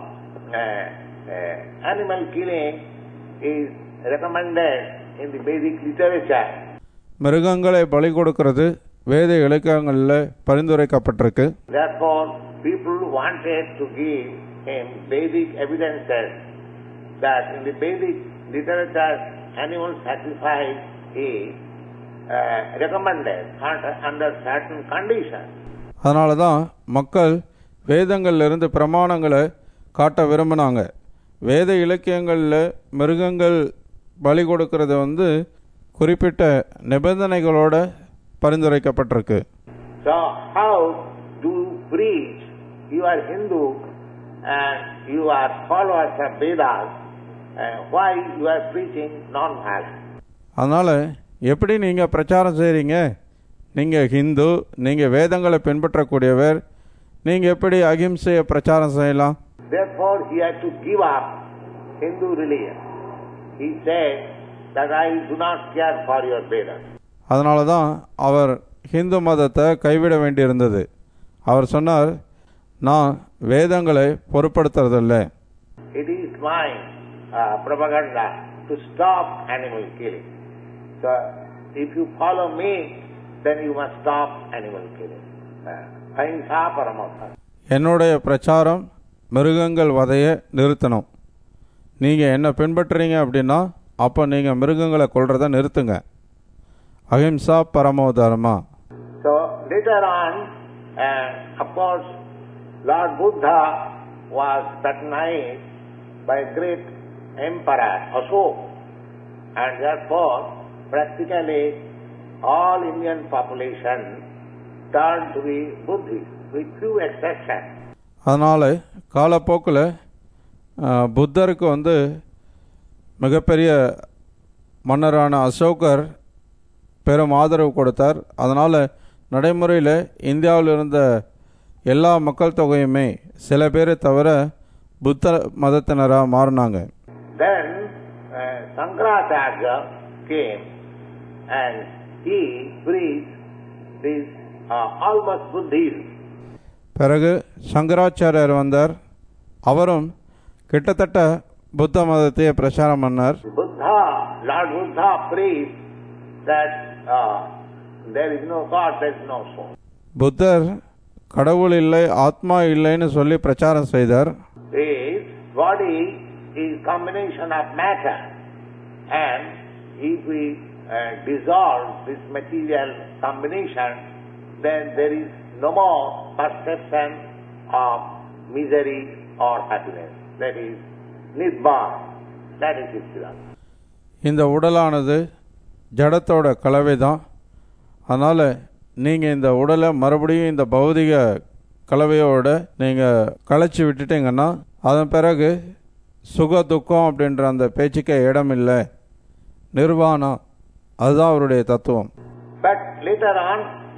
animal killing is recommended in the Vedic literature. மிருகங்களை பலி கொடுக்கிறது வேத இலக்கியங்களில் பரிந்துரைக்கப்பட்டிருக்கு. Therefore, people wanted to give him Vedic evidences that in the Vedic literature animal sacrifice is recommended under certain conditions. அதனால தான் மக்கள் வேதங்கள்லேருந்து பிரமாணங்களை காட்ட விரும்பினாங்க. வேத இலக்கியங்களில் மிருகங்கள் பலி கொடுக்கறது குறிப்பிட்ட நிபந்தனைகளோட பரிந்துரைக்கப்பட்டிருக்கு. So how do you preach? You are Hindu and you are followers of Vedas. Why you are preaching non-violence? அதனால் எப்படி நீங்கள் பிரச்சாரம் செய்கிறீங்க? நீங்கள் ஹிந்து, நீங்கள் வேதங்களை பின்பற்றக்கூடியவர், நீங்கள் எப்படி அகிம்சையை பிரச்சாரம் செய்யலாம்? Therefore he had to give up Hindu religion. He said that I do not care for your Vedas. அதனால தான் அவர் ஹிந்து மதத்தை கைவிட வேண்டியிருந்தது. அவர் சொன்னார், நான் வேதங்களை பொருட்படுத்துறதில்லை. It is my propaganda to stop animal killing. So if you follow me, then you must stop animal killing. Ahimsa paramo dharma. என்னுடைய பிரச்சாரம் மிருகங்கள் வதையை நிறுத்தணும். நீங்கள் என்ன பின்பற்றுறீங்க அப்படின்னா அப்போ நீங்கள் மிருகங்களை கொல்றதை நிறுத்துங்க. அஹிம்சா பரமோ தர்மா. So later on, of course, Lord Buddha was patronized by great emperor Ashoka, and therefore practically all Indian population turned to be Buddhist, with few exceptions. அதனால் காலப்போக்கில் புத்தருக்கு மிகப்பெரிய மன்னரான அசோகர் பெரும் ஆதரவு கொடுத்தார். அதனால் நடைமுறையில் இந்தியாவில் இருந்த எல்லா மக்கள் தொகையுமே சில பேரை தவிர புத்த மதத்தினராக மாறினாங்க. Then Shankaracharya came and he preached this almost Buddhism. பிறகு சங்கராச்சாரியர் வந்தார். அவரும் கிட்டத்தட்ட புத்த மதத்தை பிரச்சாரம் பண்ணார். Lord Buddha preached that there is no God, there is no soul. புத்தர் கடவுள் இல்லை, ஆத்மா இல்லைன்னு சொல்லி பிரச்சாரம் செய்தார். His body is combination of matter, and if we dissolve this material combination, then there is no more perception of misery or happiness. That is Nibbana. That is Islam. இந்த உடலானது ஜடத்தோட கலவை தான். அதனால் நீங்கள் இந்த உடலை மறுபடியும் இந்த பௌதிக கலவையோடு நீங்கள் கலைச்சி விட்டுட்டீங்கன்னா அதன் பிறகு சுக துக்கம் அப்படின்ற அந்த பேச்சுக்கே இடம் இல்லை. நிர்வாணம், அதுதான் அவருடைய தத்துவம். But later on,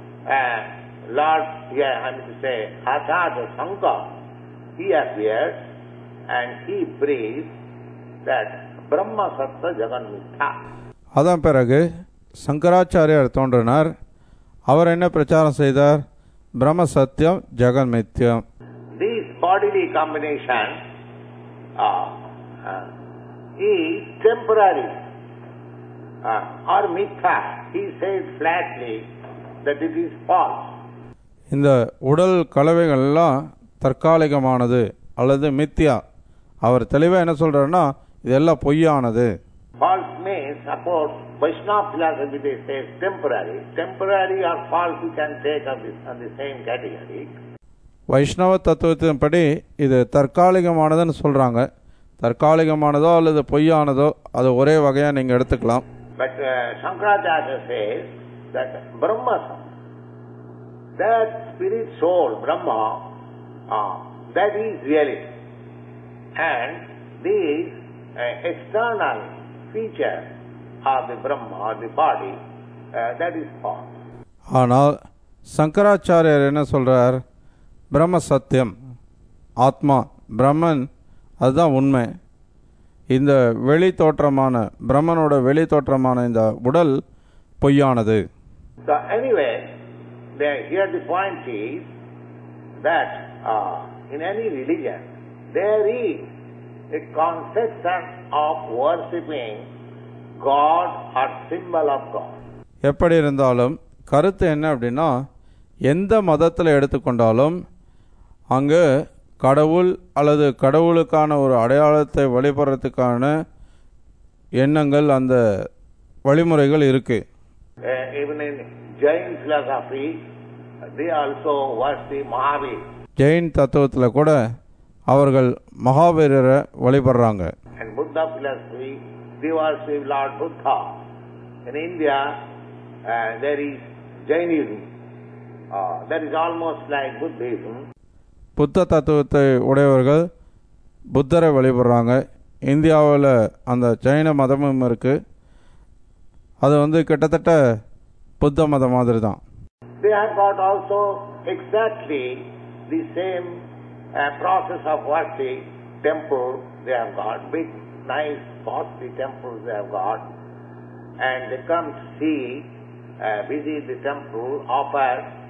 Lord, I mean to say, Acharya Shankar, he appeared and he preached that Brahma Sattva Jagan Mithya. அதன் பிறகு சங்கராச்சாரியார் தோன்றினார். அவர் என்ன பிரச்சாரம் செய்தார்? பிரம்ம சத்தியம் Jagan மித்யம். This bodily combination is temporary or mithya. He said flatly that it is false. இந்த உடல் கலவைகள்லாம் தற்காலிகமானது அல்லது மித்யா. அவர் தெளிவாக என்ன சொல்றாருன்னா இதெல்லாம் பொய்யானது. False means, suppose Vaishnava philosophy they say temporary. Temporary or false you can take on the same category. வைஷ்ணவ தத்துவத்தின்படி இது தற்காலிகமானதுன்னு சொல்றாங்க. தற்காலிகமானதோ அல்லது பொய்யானதோ அது ஒரே வகையா நீங்க எடுத்துக்கலாம். But Shankaracharya says that Brahma, that spirit soul Brahma, that is reality, and these external feature of the Brahma or the body, that is false. ஆனால் சங்கராச்சாரியர் என்ன சொல்றார்? பிரம்ம சத்தியம், ஆத்மா, பிரம்மன், அதுதான் உண்மை. இந்த வெளி தோற்றமான பிரம்மனோட வெளி தோற்றமான இந்த உடல் பொய்யானது. So anyway, here the point is that in any religion there is a conception of worshipping God or symbol of God. எப்படி இருந்தாலும் கருத்து என்ன அப்படின்னா, எந்த மதத்தில் எடுத்துக்கொண்டாலும் அங்கு கடவுள் அல்லது கடவுளுக்கான ஒரு அடையாளத்தை வழிபடுறதுக்கான எண்ணங்கள், அந்த வழிமுறைகள் இருக்கு. Even in Jain philosophy, they also worship Mahavir. Jain தத்துவத்தில் கூட அவர்கள் மகாவீரரை வழிபடுறாங்க. And Buddha philosophy, they worship Lord Buddha. In India, there is Jainism. That is almost like Buddhism. புத்த தத்துவத்தை உடையவர்கள் புத்தரை வழிபடுறாங்க. இந்தியாவில் அந்த ஜைன மதமும் இருக்கு. அது கிட்டத்தட்ட புத்த மதம் மாதிரி தான். They have got also exactly the same process of worship. Temple they have got, big nice costly temples they have got, and they come to see, visit the temple, offer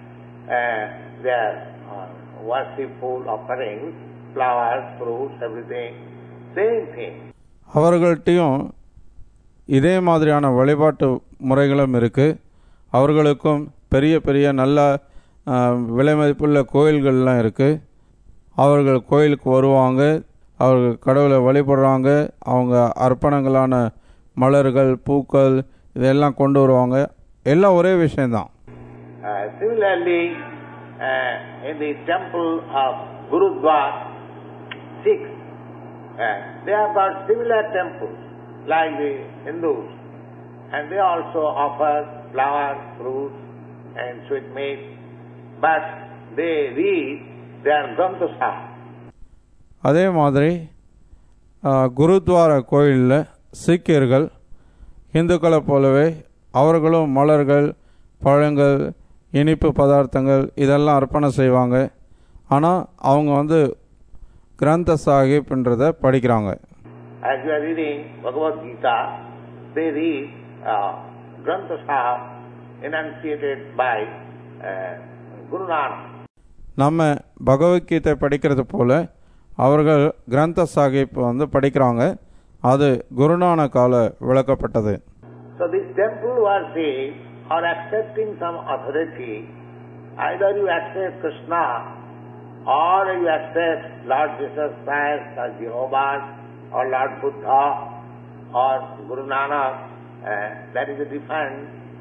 their worshipful offerings, flowers, fruits, everything, same thing. அவர்கள்ட்டையும் இதே மாதிரியான வழிபாட்டு முறைகளும் இருக்குது. அவர்களுக்கும் பெரிய பெரிய நல்ல விலை மதிப்புள்ள கோயில்கள்லாம் இருக்குது. அவர்கள் கோயிலுக்கு வருவாங்க, அவர்கள் கடவுளை வழிபடுறாங்க, அவங்க அர்ப்பணங்களான மலர்கள் பூக்கள் இதெல்லாம் கொண்டு வருவாங்க. எல்லாம் ஒரே விஷயந்தான். Similarly, in the temple of Gurudwara, Sikhs, they have got similar temples like the Hindus, and they also offer flowers, fruits and sweetmeats, but they read their Granth Sahib. அதே மாதிரி குருத்வாரா கோயிலில் சீக்கியர்கள் இந்துக்களை போலவே அவர்களும் மலர்கள், பழங்கள், இனிப்பு பதார்த்தங்கள் இதெல்லாம் அர்ப்பணம் செய்வாங்க. ஆனால் அவங்க கிரந்த சாஹிப்ன்றதை படிக்கிறாங்க. As you are reading Bhagavad Gita, they read Granth Sahib enunciated by Guru Nanak. நம்ம பகவத்கீதை படிக்கிறது போல அவர்கள் கிரந்த சாஹிப் படிக்கிறாங்க. அது குருநானக்கால விளக்கப்பட்டது. So this temple worship or accepting some authority, either you accept Krishna or you accept Lord Jesus Christ or Jehovah or Lord Buddha or Guru Nanak, that is a different,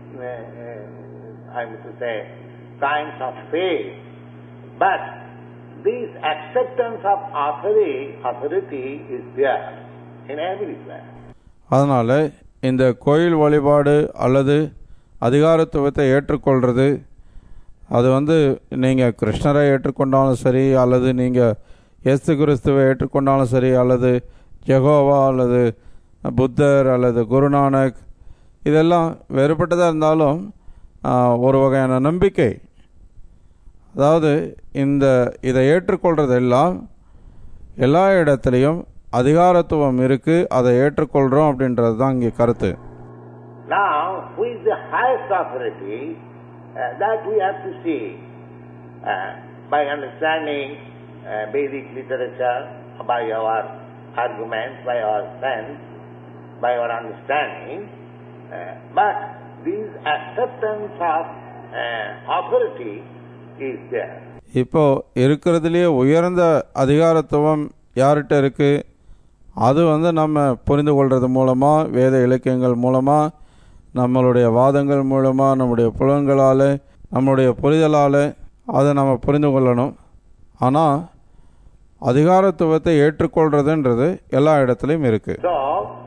I mean to say, kinds of faith. But this acceptance of authority is there in everywhere. அதனால் இந்த கோயில் வழிபாடு அல்லது அதிகாரத்துவத்தை ஏற்றுக்கொள்வது, அது நீங்கள் கிருஷ்ணரை ஏற்றுக்கொண்டாலும் சரி, அல்லது நீங்கள் இயேசு கிறிஸ்துவை ஏற்றுக்கொண்டாலும் சரி, அல்லது ஜெகோவா அல்லது புத்தர் அல்லது குருநானக், இதெல்லாம் வேறுபட்டதாக இருந்தாலும் ஒரு வகையான நம்பிக்கை. அதாவது இதை ஏற்றுக்கொள்றதெல்லாம் எல்லா இடத்துலையும் அதிகாரத்துவம் இருக்குது, அதை ஏற்றுக்கொள்கிறோம் அப்படின்றது தான் இங்கே கருத்து. Now, who is the highest authority? That we have to see by understanding Vedic literature, by our arguments, by our sense, by our understanding. But this acceptance of authority is there. இப்போ இருக்கிறதுலேயே உயர்ந்த அதிகாரத்துவம் யார்கிட்ட இருக்குது, அது நம்ம புரிந்து கொள்வது மூலமாக, வேத இலக்கியங்கள் மூலமாக, நம்மளுடைய வாதங்கள் மூலமாக, நம்முடைய புலன்களால், நம்முடைய புரிதலால் அதை நம்ம புரிந்து கொள்ளணும். ஆனால் அதிகாரத்துவத்தை ஏற்றுக்கொள்றதுன்றது எல்லா இடத்துலையும் இருக்குது. So,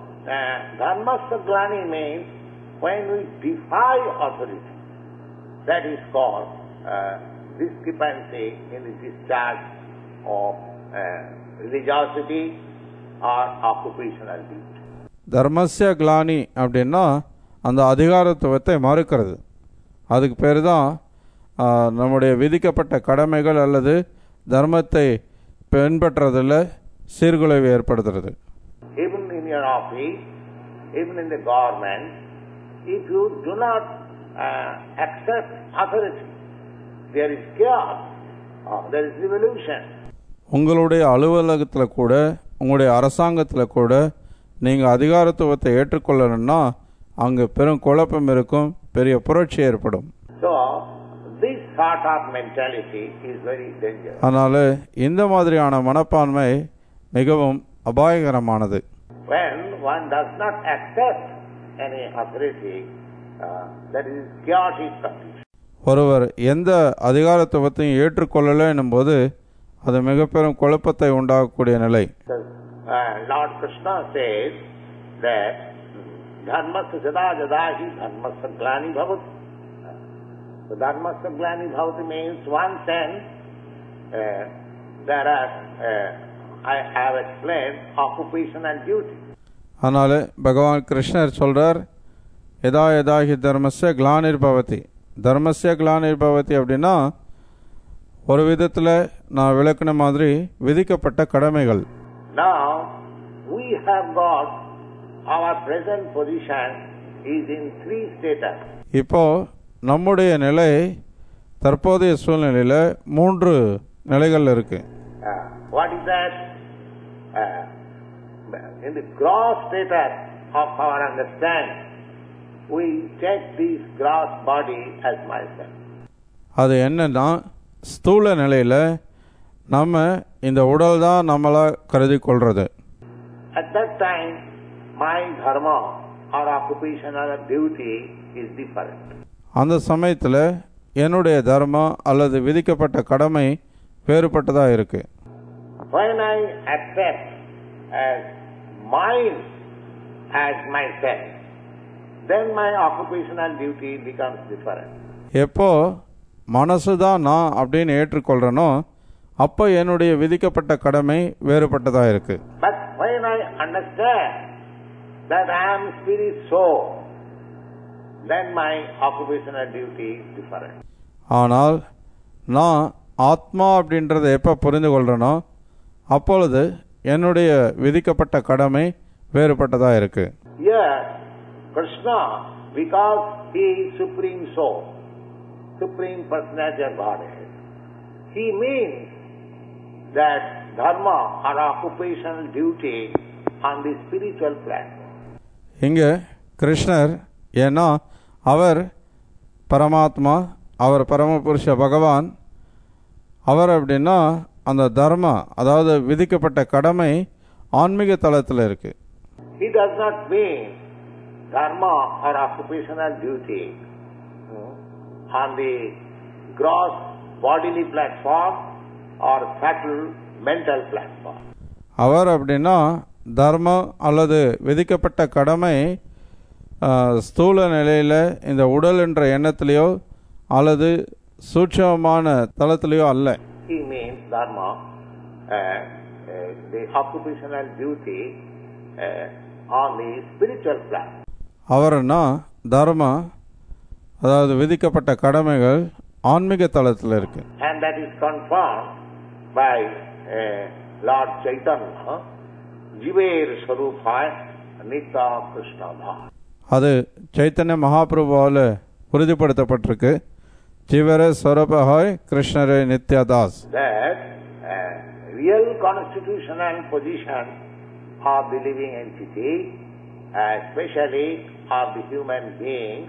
dharmasya glani means when we defy authority, that is called discrepancy in the discharge of religiosity or occupational duty. தர்மஸ்ய கிளானி அப்படின்னா அந்த அதிகாரத்துவத்தை மறுக்கிறது. அதுக்கு பேர் தான் நம்முடைய விதிக்கப்பட்ட கடமைகள் அல்லது தர்மத்தை பின்பற்றுறதில் சீர்குலைவு ஏற்படுத்துறது. Even in your office, even in the government, if you do not accept authority, there is chaos, there is revolution. உங்களுடைய அலுவலகத்தில் கூட, உங்களுடைய அரசாங்கத்தில் கூட நீங்கள் அதிகாரத்துவத்தை ஏற்றுக்கொள்ளணும்னா அங்கே பெரும் குழப்பம் இருக்கும், பெரிய புரட்சி ஏற்படும். So this sort of mentality is very dangerous. அதனால் இந்த மாதிரியான மனப்பான்மை மிகவும் அபாயகரமானது. When one does not accept any authority, that is chaotic condition. ஒருவர் எந்த அதிகாரத்துவத்தையும் ஏற்றுக்கொள்ளலை என்னும்போது அது மிக பெரும் குழப்பத்தை உண்டாகக்கூடிய நிலை. Lord Krishna says that dharmasya jada jada hi dharmasya glani bhavati. So dharmasya glani bhavati means one sense there are I have explained occupation and duty. அதனால பகவான் கிருஷ்ணர் சொல்றார், யதா யதா ஹி தர்மஸ்ய கிளானிர் பவதி. தர்மஸ்ய கிளானிர் பவதி அப்படின்னா ஒரு விதத்தில் நான் விளக்குன மாதிரி விதிக்கப்பட்ட கடமைகள். Now we have got our present position is in 3 status. இப்போ நம்முடைய நிலை தற்போதைய சூழ்நிலையில் 3 நிலைகள் இருக்கு. What is that? In the gross status of our understanding, we take this gross body as myself. அது என்னன்னா, ஸ்தூல நிலையில் நம்ம இந்த உடல் தான் நம்மளை கருதி கொள்வது. At that time, my dharma or occupational duty is different. அந்த சமயத்தில் என்னுடைய தர்மம் அல்லது விதிக்கப்பட்ட கடமை வேறுபட்டதாக இருக்கு. When I accept as mine as myself, then my occupational duty becomes different. எப்போ மனசு தான் நான் அப்படின்னு ஏற்றுக்கொள்றனோ அப்போ என்னுடைய விதிக்கப்பட்ட கடமை வேறுபட்டதாக இருக்கு. But when I understand that I am spirit soul, then my occupational duty is different. ஆனால் நான் ஆத்மா அப்படின்றத எப்போ புரிந்து கொள்றனோ அப்பொழுது என்னுடைய விதிக்கப்பட்ட கடமை வேறுபட்டதாக இருக்கு. Here, Krishna, because he is supreme soul, supreme personality of Godhead, he means that dharma or occupational duty on the spiritual platform. இங்கே கிருஷ்ணர், ஏன்னா அவர் பரமாத்மா, அவர் பரமபுருஷ பகவான், அவர் அப்படின்னா அந்த தர்மா அதாவது விதிக்கப்பட்ட கடமை ஆன்மீக தளத்தில் இருக்கு. He does not mean dharma or occupational duty on the gross bodily platform or subtle mental platform. அவர் அப்படின்னா தர்மம் அல்லது விதிக்கப்பட்ட கடமை ஸ்தூல நிலையில் இந்த உடல் என்ற எண்ணத்திலேயோ அல்லது சூட்சமான தளத்திலேயோ அல்ல. He means dharma, the occupational duty on the spiritual plan. அவர்னா தர்மா அதாவது விதிக்கப்பட்ட கடமைகள் ஆன்மீக தளத்தில் இருக்கு. And that is confirmed by Lord Chaitanya, Jiver Swarupaya Nitya Krishna Bha. அது சைத்தன்ய மகாபிரபுவால் உறுதிப்படுத்தப்பட்டிருக்கு. ஜீவர ஸ்வரூபாய் கிருஷ்ணரே நித்யதாஸ். That real constitutional position of the living entity, especially of the human being,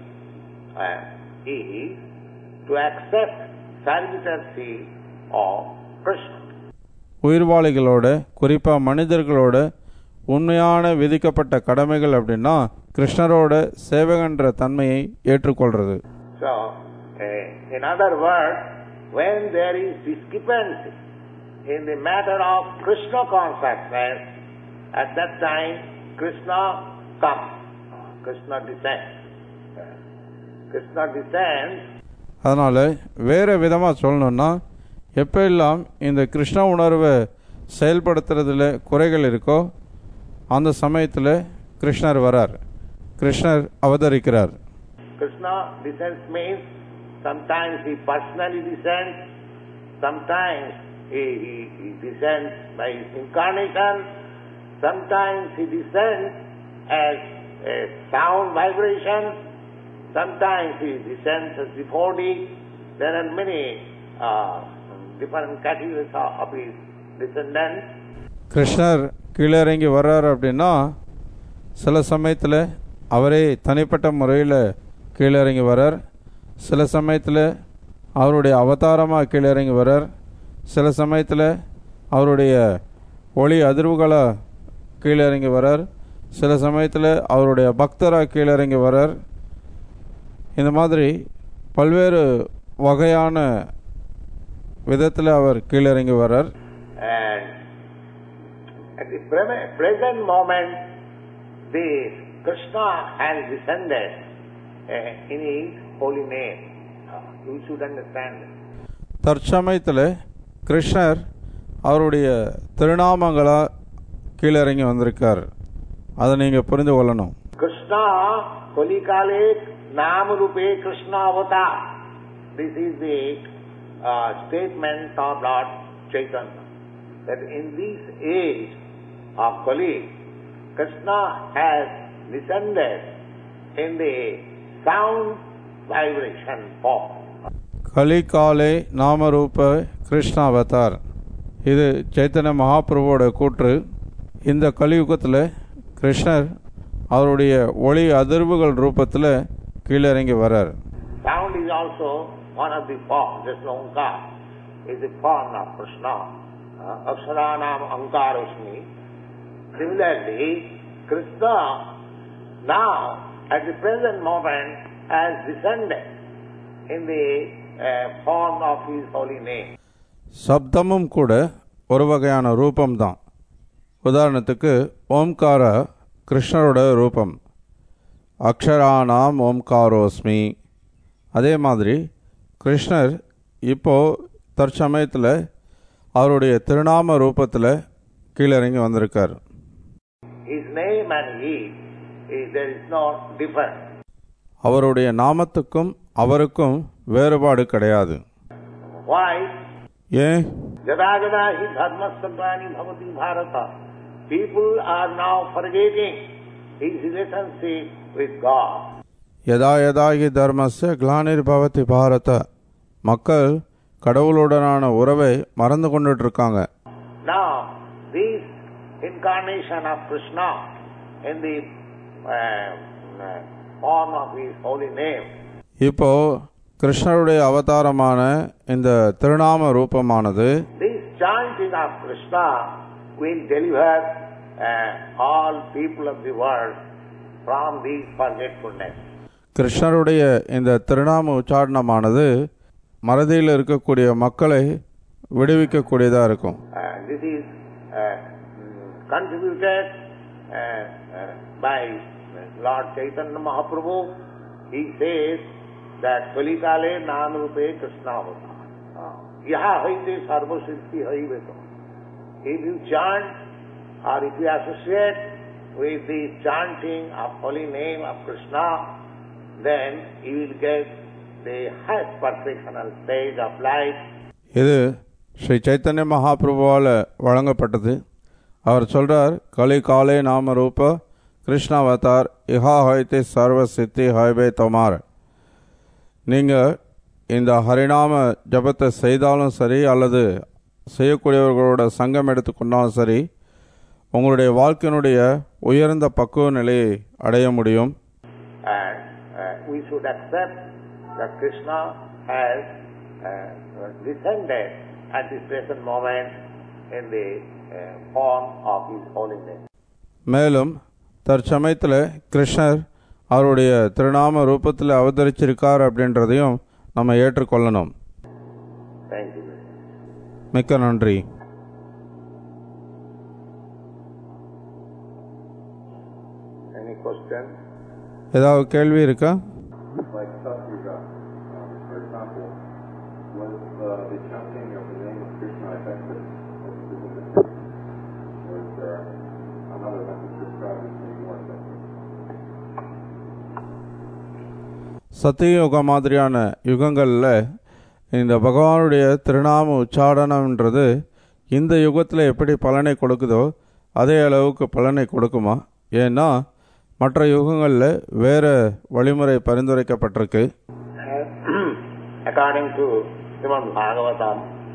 is to accept servitorship of Krishna. உயிர்வாளிகளோட குறிப்பாக மனிதர்களோட உண்மையான விதிக்கப்பட்ட கடமைகள் அப்படின்னா கிருஷ்ணரோட சேவகன்ற தன்மையை ஏற்றுக்கொள்றது. So, in other words, when there is discrepancy in the matter of Krishna consciousness, at that time Krishna comes, Krishna descends. Krishna descends. அதனால் வேறு விதமாக சொல்லணும்னா எப்போ எல்லாம் இந்த கிருஷ்ண உணர்வை செயல்படுத்துறதுல குறைகள் இருக்கோ அந்த சமயத்தில் கிருஷ்ணர் வரார், கிருஷ்ணர் அவதரிக்கிறார். Krishna descends means sometimes he personally descends, sometimes he descends by his incarnation, sometimes he descends as a sound vibration, sometimes he descends as the body. There are many different categories of his descendants. கிருஷ்ணர் கீழே இறங்கி வர்றார் அப்படின்னா சில சமயத்தில் அவரே தனிப்பட்ட முறையில் கீழே இறங்கி வர்றார், சில சமயத்தில் அவருடைய அவதாரமாக கீழே இறங்கி வர்றார், சில சமயத்தில் அவருடைய ஒளி அதிர்வுகளாக கீழே இறங்கி வர்றார், சில சமயத்தில் அவருடைய பக்தராக கீழே இறங்கி வர்றார். இந்த மாதிரி பல்வேறு வகையான விதத்தில் அவர் கீழே இறங்கி வர்றார். And at the present moment, the Krishna has descended in his holy name. You should understand. தற்சமயத்தில் கிருஷ்ணர் அவருடைய திருநாமங்களாக கீழே இறங்கி வந்திருக்கார். அதை நீங்கள் புரிந்து கொள்ளணும். Krishna Kolikale Nam Rupe Krishna Avatar. This is the statement of Lord Chaitanya, that in this age of Kali, Krishna has descended in the sound vibration form. கலிகாலே நாமரூப கிருஷ்ண அவதார். இது சைத்தன்ய மகாபிரபுவோட கூற்று. இந்த கலியுகத்தில் கிருஷ்ணர் அவருடைய ஒளி அதிர்வுகள் ரூபத்தில் கீழிறங்கி வரார். Sound is also one of the forms. Just Onkar is the form of Krishna. Aksaranam Ankarosmi. Similarly, Krishna now at the present moment has descended in the form of his holy name. சப்தமும் கூட ஒரு வகையான ரூபம்தான். உதாரணத்துக்கு ஓம்கார கிருஷ்ணரோட ரூபம், அக்ஷரானாம் ஓம்காரோஸ்மி. அதே மாதிரி கிருஷ்ணர் இப்போ தற்சமயத்தில் அவருடைய திருநாம ரூபத்தில் கீழிறங்கி வந்திருக்கார். His name and he, there is no difference. அவருடைய நாமத்துக்கும் அவருக்கும் வேறுபாடு கிடையாது. Why? ஏன்? Jada jada hi dharmasthani bhavati bharata. People are now forgetting his relationship with God. யதா யதா ஹி தர்மஸ்ய கிளானிர் பவதி பாரத. மக்கள் கடவுளுடனான உறவை மறந்து கொண்டுட்டு இருக்காங்க. Now, this incarnation of Krishna in the form of his holy name. இப்போ கிருஷ்ணருடைய அவதாரமான இந்த திருநாம ரூபமானது, This chanting of Krishna will deliver all people of the world from this forgetfulness. கிருஷ்ணருடைய இந்த திருநாம உச்சாரணமானது மறதியில் இருக்கக்கூடிய மக்களை விடுவிக்கக்கூடியதாக இருக்கும். This is contributed by Lord Chaitanya Mahaprabhu. He says that Kalikale Namarupe Krishna Avata. Yaha haite sarva siddhi haiveto. If you chant or if you associate with the chanting of holy name of Krishna, then you will get the highest perfectional stage of life. இது ஸ்ரீ சைத்தன்ய மகாபிரபுவால் வழங்கப்பட்டது. அவர் சொல்றார், கலிகாலே நாம ரூப கிருஷ்ணாவதார் இஹா ஹைத்தே சர்வ சித்தி highway தொமார். நீங்கள் இந்த ஹரிநாம ஜபத்தை செய்தாலும் சரி அல்லது செய்யக்கூடியவர்களோட சங்கம் எடுத்துக்கொண்டாலும் சரி, உங்களுடைய வாழ்க்கையினுடைய உயர்ந்த பக்குவ நிலையை அடைய முடியும். We should accept that Krishna has descended at this present moment in the form of his holiness. மேலும் தற்சமயத்தில் கிருஷ்ணர் அவருடைய திருநாம ரூபத்தில் அவதரிச்சிருக்கார் அப்படின்றதையும் நம்ம ஏற்றுக்கொள்ளணும். மிக்க நன்றி. Any question? ஏதாவது கேள்வி இருக்கா? Like Satyuga, for example, was the chanting of the name of Krishna effective? Or is there another method prescribed as being more effective? சத்தியுக மாதிரியான யுகங்களில் இந்த பகவானுடைய திருநாம உச்சாரணம்ன்றது இந்த யுகத்தில் எப்படி பலனை கொடுக்குதோ அதே அளவுக்கு பலனை கொடுக்குமா? ஏன்னா மற்ற யுகங்களில் வேறு வழிமுறை பரிந்துரைக்கப்பட்டிருக்கு. According to Srimad Bhagavatam,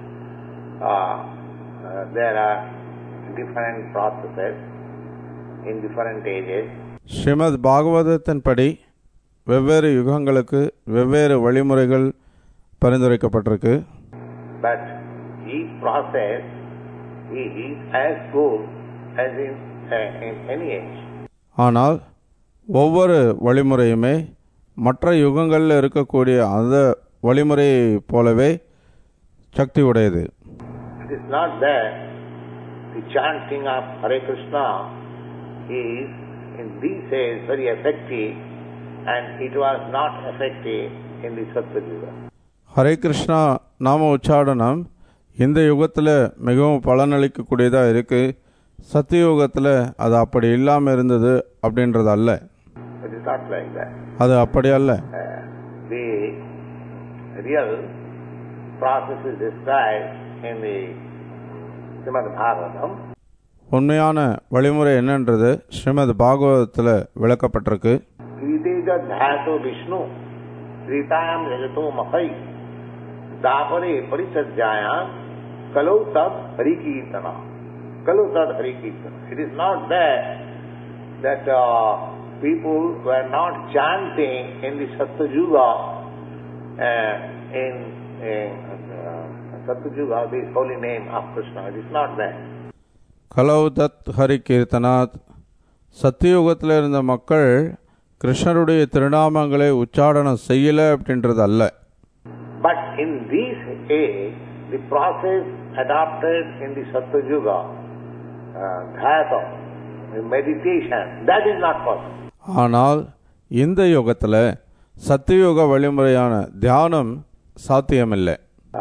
there are different processes in different ages. Srimad பாகவதத்தின்படி வெவ்வேறு யுகங்களுக்கு வெவ்வேறு வழிமுறைகள் பரிந்துரைக்கப்பட்டிருக்கு. But each process is as good as in any age. ஆனால் ஒவ்வொரு வழிமுறையுமே மற்ற யுகங்களில் இருக்கக்கூடிய அந்த வழிமுறையை போலவே சக்தி உடையது. It is not that the chanting of Hare Krishna is in these days very effective and it was not effective in the Satyuga. Hare Krishna நாம உச்சாடனம் இந்த யுகத்தில் மிகவும் பலனளிக்கக்கூடியதாக இருக்குது. சத்தியுகத்தில் அது அப்படி இல்லாமல் இருந்தது அப்படின்றது அல்ல. அது அப்படி அல்ல. The real process is described in the Srimad Bhagavatam. உண்மையான வழிமுறை என்னன்றது ஸ்ரீமத் பாகவதத்தில் விளக்கப்பட்டிருக்கு. Kriteja dhyato Vishnu Kritam Jajato Makai Dapare Parisajjayam Kalau Tad Harikirtana. Kalau Tad Harikirtana. It is not that people were not chanting in the Satyuga, in Satyuga, this holy name of Krishna. It is not there. கலௌதத் Hari கீர்த்தனாத். சத்தியுகத்தில் இருந்த மக்கள் கிருஷ்ணருடைய திருநாமங்களை உச்சாடனம் செய்யலை அப்படின்றது அல்ல. But in this age, the process adopted in the Satyuga, dhyatam, meditation, that is not possible. ஆனால் இந்த யுகத்தில் சத்தியுக வழிமுறையான தியானம் சாத்தியமில்லை.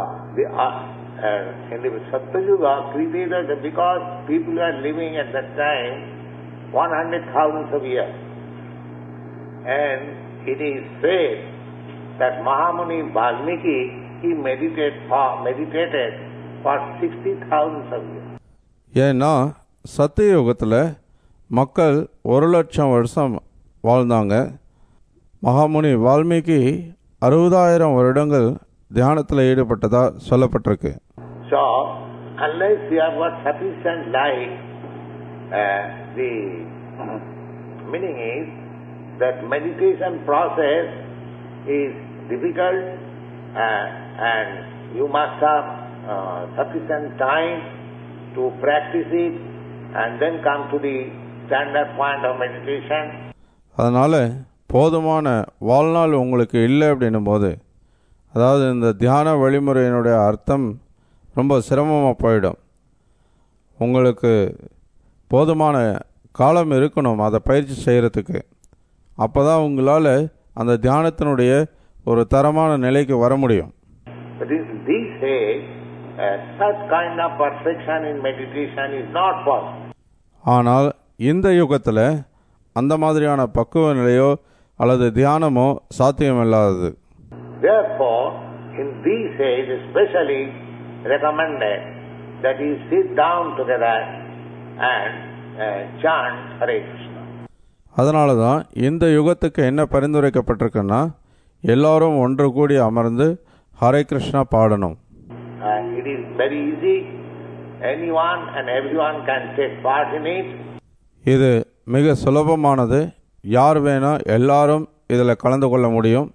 In the Satyuga created because people were living at that time 100,000 of years. And it is said that Mahamuni Valmiki, he meditated for 60,000 of years. ஏன்னா சத்தியுகத்தில் மக்கள் 1,00,000 வருஷம் வாழ்ந்தாங்க. மகாமுனி வால்மீகி 60,000 வருடங்கள் தியானத்தில் ஈடுபட்டதா சொல்லப்பட்டிருக்கு. So, unless you have got sufficient light, the meaning is that meditation process is difficult and you must have sufficient time to practice it and then come to the standard point of meditation. அதனால் போதுமான வாழ்நாள் உங்களுக்கு இல்லை அப்படின்னும் போது, அதாவது இந்த தியான வழிமுறையினுடைய அர்த்தம் ரொம்ப சிரமமாக போயிடும். உங்களுக்கு போதுமான காலம் இருக்கணும் அதை பயிற்சி செய்கிறதுக்கு. அப்போ தான் உங்களால் அந்த தியானத்தினுடைய ஒரு தரமான நிலைக்கு வர முடியும். But in this age, such kind of perfection in meditation is not possible. ஆனால் இந்த யுகத்தில் அந்த மாதிரியான பக்குவ நிலையோ அல்லது தியானமோ சாத்தியமில்லாதது. Therefore, in this age especially recommended that you sit down together and chant Hare Krishna. அதனால தான் இந்த யுகத்துக்கு என்ன பரிந்துரைக்கப்பட்டிருக்குன்னா, எல்லாரும் ஒன்று கூடி அமர்ந்து ஹரே கிருஷ்ணா பாடணும். It is very easy. Anyone and everyone can take part in it. இது மிக சுலபமானது. யார் வேணா எல்லாரும் இதில் கலந்து கொள்ள முடியும்.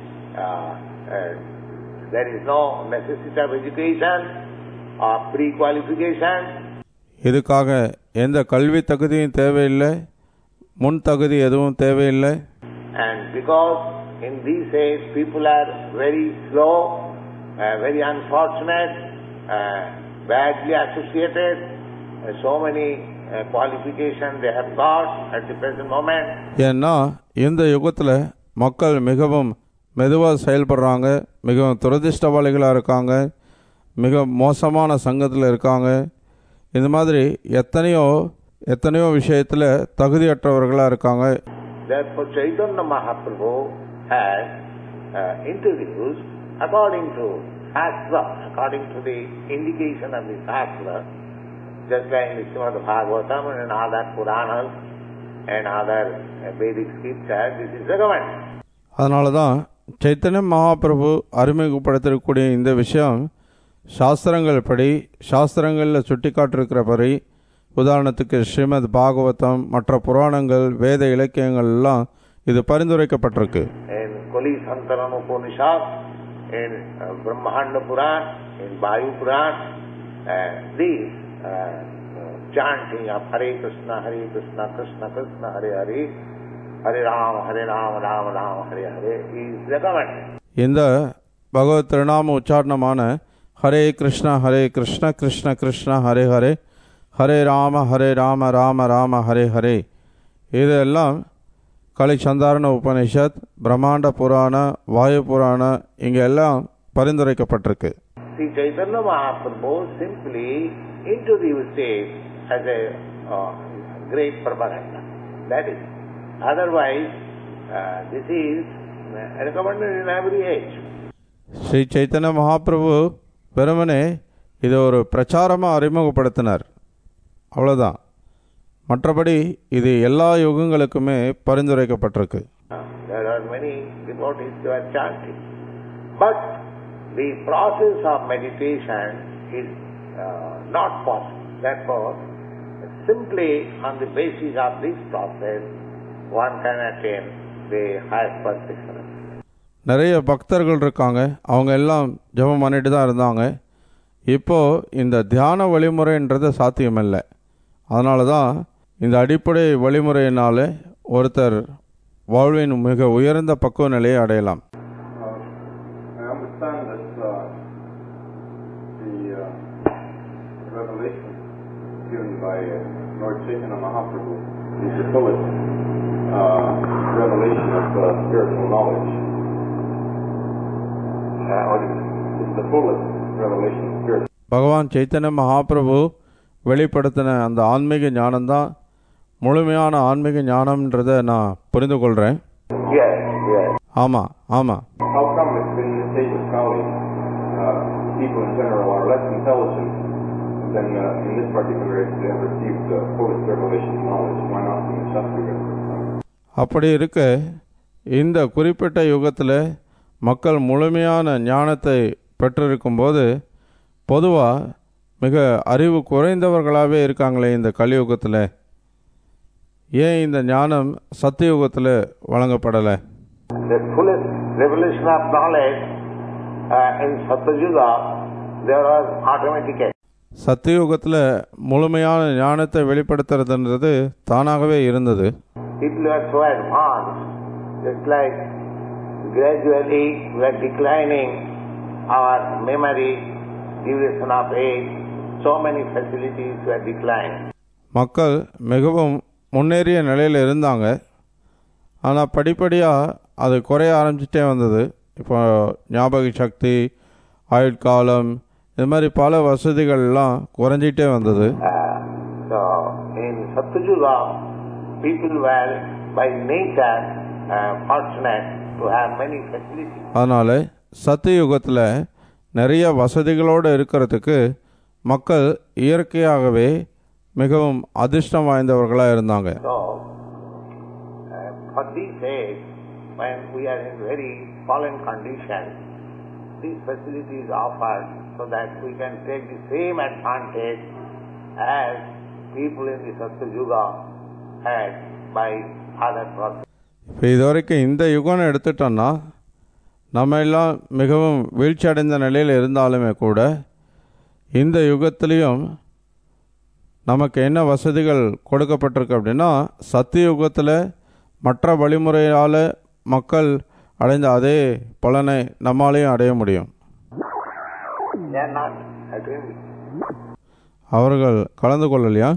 There is no necessity of education or pre-qualification. இதுக்காக எந்த கல்வி தகுதியும் தேவையில்லை, முன் தகுதி எதுவும் தேவையில்லை. And because in these days people are very slow, very unfortunate, badly associated, so many qualifications they have got at the present moment. ஏன்னா இந்த யுகத்தில் மக்கள் மிகவும் மெதுவாக செயல்படுறாங்க, மிகவும் துரதிர்ஷ்டவாளிகளாக இருக்காங்க, மிக மோசமான சங்கத்தில் இருக்காங்க. இந்த மாதிரி எத்தனையோ விஷயத்தில் தகுதியற்றவர்களாக இருக்காங்க. Therefore Chaitanya Mahaprabhu has introduced according to Shastra, according to the indication of the Shastra, just like in Srimad Bhagavatam and other Puranas and other Vedic scriptures, this is recommended. அதனால தான் சைத்தன்ய மகாபிரபு அறிமுகப்படுத்திருக்கக்கூடிய இந்த விஷயம் சாஸ்திரங்கள் படி, சாஸ்திரங்களில் சுட்டி காட்டிருக்கிறபடி, உதாரணத்துக்கு ஸ்ரீமத் பாகவதம், மற்ற புராணங்கள், வேத இலக்கியங்கள் எல்லாம் இது பரிந்துரைக்கப்பட்டிருக்கு. In Kali Santaram Upanishad, in Brahmanda Puran, in Vayu Puran, these chanting of Hare Krishna, Krishna Krishna, Hare Hare, Hare Rama, Rama Rama, Hare Hare is recommended. இந்த பகவத் திருநாம உச்சாரணமான ஹரே கிருஷ்ணா கிருஷ்ண கிருஷ்ண ஹரே ஹரே, ஹரே ராம ராம ராம ஹரே ஹரே, இதெல்லாம் கலி சந்தாரண உபனிஷத், பிரம்மாண்ட புராண, வாயு புராண, இங்கே எல்லாம் பரிந்துரைக்கப்பட்டிருக்கு. Sri Chaitanya Mahaprabhu simply introduced it as a great propaganda. That is. Otherwise, this is recommended in every age. Sri Chaitanya Mahaprabhu வெறுமனே இது ஒரு பிரச்சாரமாக அறிமுகப்படுத்தினார், அவ்வளோதான். மற்றபடி இது எல்லா யுகங்களுக்குமே பரிந்துரைக்கப்பட்டிருக்கு. There are many devotees who are chanting. But the process of meditation is not possible. Therefore, simply on the basis of this process, one can attain the highest perfection. நிறைய பக்தர்கள் இருக்காங்க, அவங்க எல்லாம் ஜெபம் பண்ணிட்டு தான் இருந்தாங்க. இப்போது இந்த தியான வழிமுறைன்றது சாத்தியமில்லை. அதனால தான் இந்த அடிப்படை வழிமுறையினாலே ஒருத்தர் வாழ்வின் மிக உயர்ந்த பக்குவ நிலையை அடையலாம். I understand that the revelation given by Lord Chaitanya Mahaprabhu is the fullest revelation of spiritual knowledge. It's the fullest revelation of spiritual. பகவான் சைத்தன்ய மகாபிரபு வெளிப்படுத்தின அந்த ஆன்மீக ஞானம்தான் முழுமையான ஆன்மீக ஞானம்ன்றதை நான் புரிந்து கொள்கிறேன். ஆமாம் ஆமாம். How come it's in the state of Kali, people in general are less intelligent than in this particular age they have received the fullest revelation of knowledge? Why not in the Sattva? அப்படி இருக்க இந்த குறிப்பிட்ட யுகத்தில் மக்கள் முழுமையான ஞானத்தை பெற்றிருக்கும்போது பொதுவாக மிக அறிவு குறைந்தவர்களாகவே இருக்காங்களே இந்த கலியுகத்தில். ஏன் இந்த ஞானம் சத்தியுகத்தில் வழங்கப்படலை? The fullest revelation of knowledge in Satyuga there was automatic. சத்தியுகத்தில் முழுமையான ஞானத்தை வெளிப்படுத்துறதுன்றது தானாகவே இருந்தது. People were so advanced, just like gradually we are declining our memory, duration of age, so many facilities were declining. மக்கள் மிகவும் முன்னேறிய நிலையில் இருந்தாங்க, ஆனால் படிப்படியாக அது குறைய ஆரம்பிச்சிட்டே வந்தது. இப்போ ஞாபக சக்தி, ஆயுட்காலம், இது மாதிரி பல வசதிகள்லாம் குறைஞ்சிட்டே வந்தது. So in Satyuga, people were by nature fortunate to have many facilities. அதனால் சத்தியுகத்தில் நிறைய வசதிகளோடு இருக்கிறதுக்கு மக்கள் இயற்கையாகவே மிகவும் அதிர்ஷ்டம் வாய்ந்தவர்களாக இருந்தாங்க. So for these days, when we are in very fallen condition, these facilities offered so that we can take the same advantage as people in the Satyuga had by other processes. இப்போ இதுவரைக்கும் இந்த யுகம்னு எடுத்துட்டோன்னா நம்ம எல்லாம் மிகவும் வீழ்ச்சி அடைந்த நிலையில் இருந்தாலுமே கூட இந்த யுகத்திலையும் நமக்கு என்ன வசதிகள் கொடுக்கப்பட்டிருக்கு அப்படின்னா சத்தியுகத்தில் மற்ற வழிமுறையால் மக்கள் அடைந்த அதே பலனை நம்மாலேயும் அடைய முடியும். அவர்கள் கலந்து கொள்ளலையா?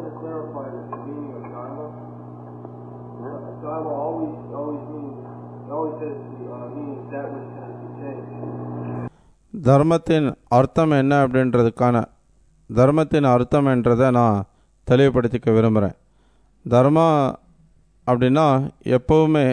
தர்மத்தின் அர்த்தம் என்ன அப்படின்றதுக்கான தர்மத்தின் அர்த்தம் என்றதை நான் தெளிவுபடுத்திக்க விரும்புகிறேன். தர்மா அப்படின்னா எப்பவுமே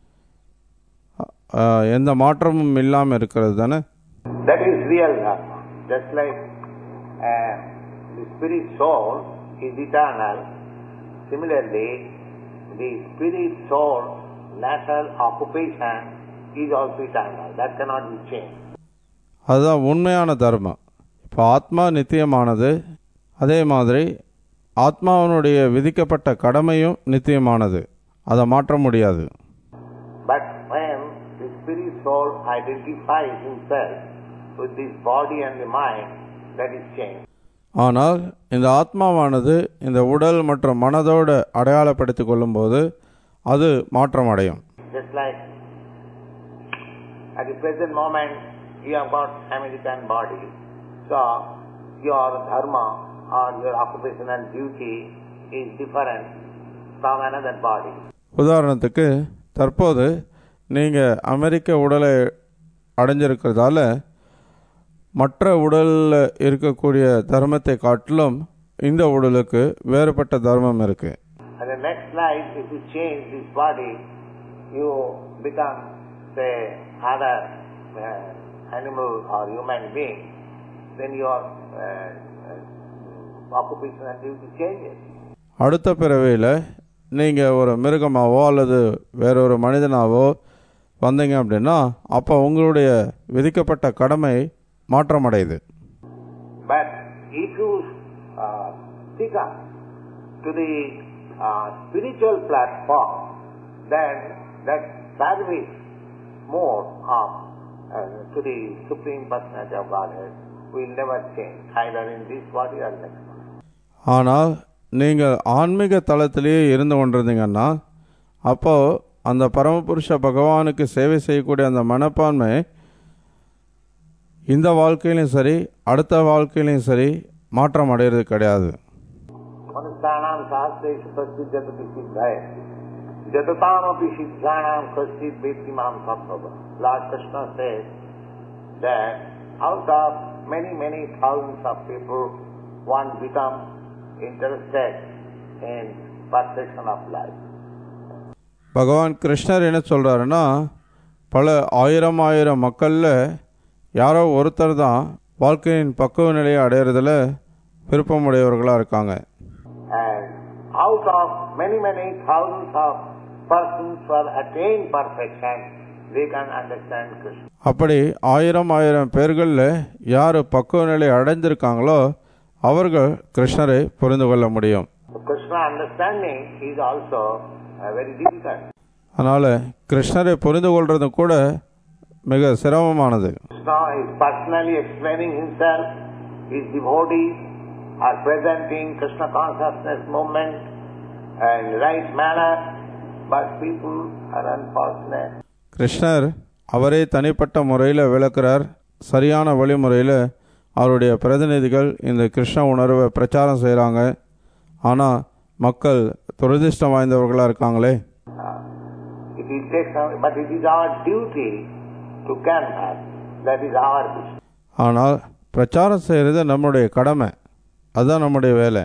எந்த மாற்றமும் இல்லாமல் இருக்கிறது தானே? That is real dharma. Just like the spirit soul is eternal, similarly the spirit soul natural occupation is also eternal. That cannot be changed. அதுதான் உண்மையான தர்மம். இப்போ ஆத்மா நித்தியமானது, அதே மாதிரி ஆத்மாவினுடைய விதிக்கப்பட்ட கடமையும் நித்தியமானது, அதை மாற்ற முடியாது. But when the spirit soul identifies himself with this body and the mind, that is changed. ஆனால் இந்த ஆத்மாவானது இந்த உடல் மற்றும் மனதோடு அடையாளப்படுத்திக் கொள்ளும்போது அது மாற்றம் அடையும். Just like at the present moment you have got American body, so your dharma or your occupational duty is different from another body. உதாரணத்துக்கு தற்போது நீங்கள் அமெரிக்க உடலை அடைஞ்சிருக்கிறதால மற்ற உடலில் இருக்கக்கூடிய தர்மத்தை காட்டிலும் இந்த உடலுக்கு வேறுபட்ட தர்மம் இருக்குது. And the next life, if you change this body, you become, say, other animal or human being, then your occupational duty changes. அடுத்த பிறவியில் நீங்கள் ஒரு மிருகமாவோ அல்லது வேறொரு மனிதனாவோ வந்தீங்க அப்படின்னா அப்போ உங்களுடைய விதிக்கப்பட்ட கடமை மாற்றமடையுது. But if you stick up to the spiritual platform, then that service mode of to the Supreme Personality of Godhead will never change, either in this body or next body. ஆனால் நீங்கள் ஆன்மீக தளத்திலேயே இருந்து கொண்டிருந்தீங்கன்னா அப்போது அந்த பரமபுருஷ பகவானுக்கு சேவை செய்யக்கூடிய அந்த மனப்பான்மை இந்த வாழ்க்கையிலும் சரி அடுத்த வாழ்க்கையிலும் சரி மாற்றம் அடைகிறது கிடையாது. Lord Krishna says that out of many thousands of people, one becomes interested in perfection of life. பகவான் கிருஷ்ணர் என்ன சொல்றாருன்னா, பல ஆயிரம் மக்கள்ல யாரோ ஒருத்தர் தான் வாழ்க்கையின் பக்குவ நிலையை அடையிறதுல விருப்பமுடையவர்களா இருக்காங்க. And out of many thousands of persons who have attained perfection, they can understand Krishna. அப்படி ஆயிரம் பேர்களில் யார் பக்குவ நிலை அடைந்திருக்காங்களோ அவர்கள் கிருஷ்ணரை புரிந்து கொள்ள முடியும். Krishna understanding is also very difficult. அதனால கிருஷ்ணரை புரிந்து கொள்றது கூட மிக சிரமமானது. Krishna is personally explaining himself, his devotees are presenting Krishna consciousness movement in right manner, but people are unfortunate. கிருஷ்ணர் அவரே தனிப்பட்ட முறையில் விளக்குறார். சரியான வழிமுறையில் அவருடைய பிரதிநிதிகள் இந்த கிருஷ்ண உணர்வை பிரச்சாரம் செய்கிறாங்க. ஆனால் மக்கள் துரதிர்ஷ்டம் வாய்ந்தவர்களாக இருக்காங்களே. ஆனால் பிரச்சாரம் செய்கிறது நம்முடைய கடமை, அதுதான் நம்முடைய வேலை.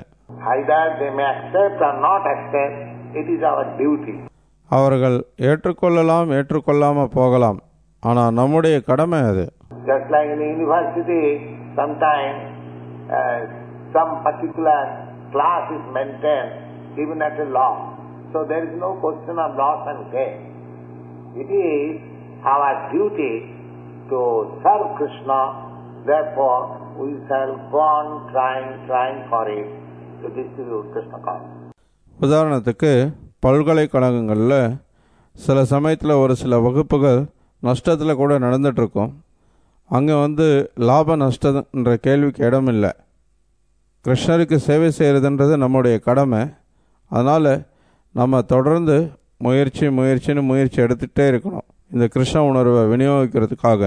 அவர்கள் ஏற்றுக்கொள்ளலாம் ஏற்றுக்கொள்ளாமல் போகலாம், ஆனால் நம்முடைய கடமை அது. Just like in the university, sometimes some particular class is maintained even at a loss. So there is no question of loss and gain. It is our duty to serve Krishna. Therefore, we shall go on trying for it to distribute Krishna consciousness. உதாரணத்துக்கு பல்கலைக்கழகங்களில் சில சமயத்தில் ஒரு சில வகுப்புகள் நஷ்டத்தில் கூட நடந்துகிட்ருக்கோம். அங்கே லாப நஷ்டன்ற கேள்விக்கு இடம் இல்லை. கிருஷ்ணருக்கு சேவை செய்கிறதுன்றது நம்முடைய கடமை. அதனால் நம்ம தொடர்ந்து முயற்சி எடுத்துகிட்டே இருக்கணும் இந்த கிருஷ்ண உணர்வை விநியோகிக்கிறதுக்காக.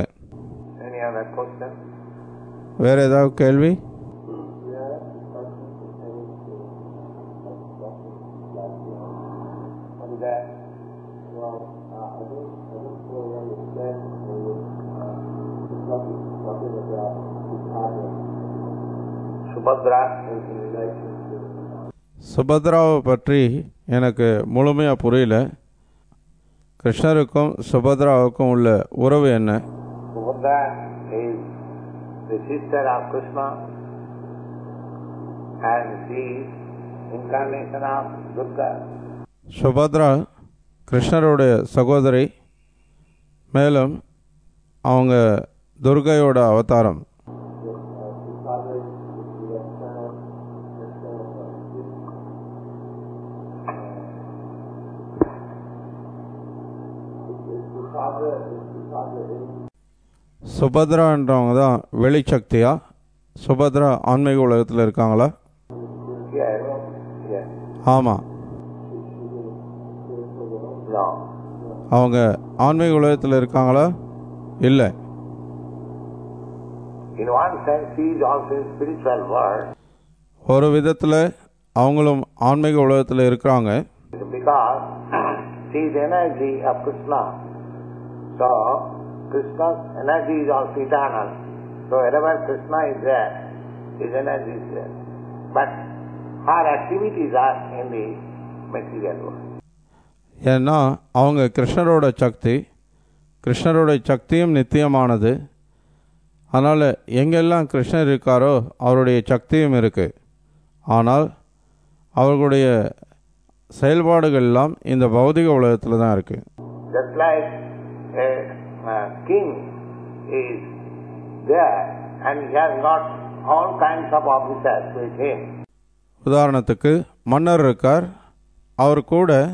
வேறு ஏதாவது கேள்வி? சுபத்ராவை பற்றி எனக்கு முழுமையாக புரியல. கிருஷ்ணருக்கும் சுபத்ராவுக்கும் உள்ள உறவு என்ன? சுபத்ரா கிருஷ்ணருடைய சகோதரி, மேலும் அவங்க துர்கையோட அவதாரம். சுபத்ரான்றவங்க தான் வெளிச்சக்தியா? சுபத்ரா ஆன்மீக உலகத்தில் இருக்காங்களா? ஆமாம், அவங்க ஆன்மீக உலகத்தில் இருக்காங்களா? இல்லை. ஒரு விதத்தில் அவங்களும் ஆன்மீக உலகத்தில் இருக்கிறாங்க. Krishna's energy is also eternal. So wherever Krishna is there, his energy is there. But her activities are in the material world. ஏன்னா அவங்க கிருஷ்ணரோட சக்தியும் நித்தியமானது. அதனால் எங்கெல்லாம் கிருஷ்ணர் இருக்காரோ அவருடைய சக்தியும் இருக்குது. ஆனால் அவர்களுடைய செயல்பாடுகள் எல்லாம் இந்த பௌதிக உலகத்தில் தான் இருக்குது. Just like king is there and he has got all kinds of officers with him. உதாரணத்துக்கு மன்னர் இருக்கார், அவர் கூட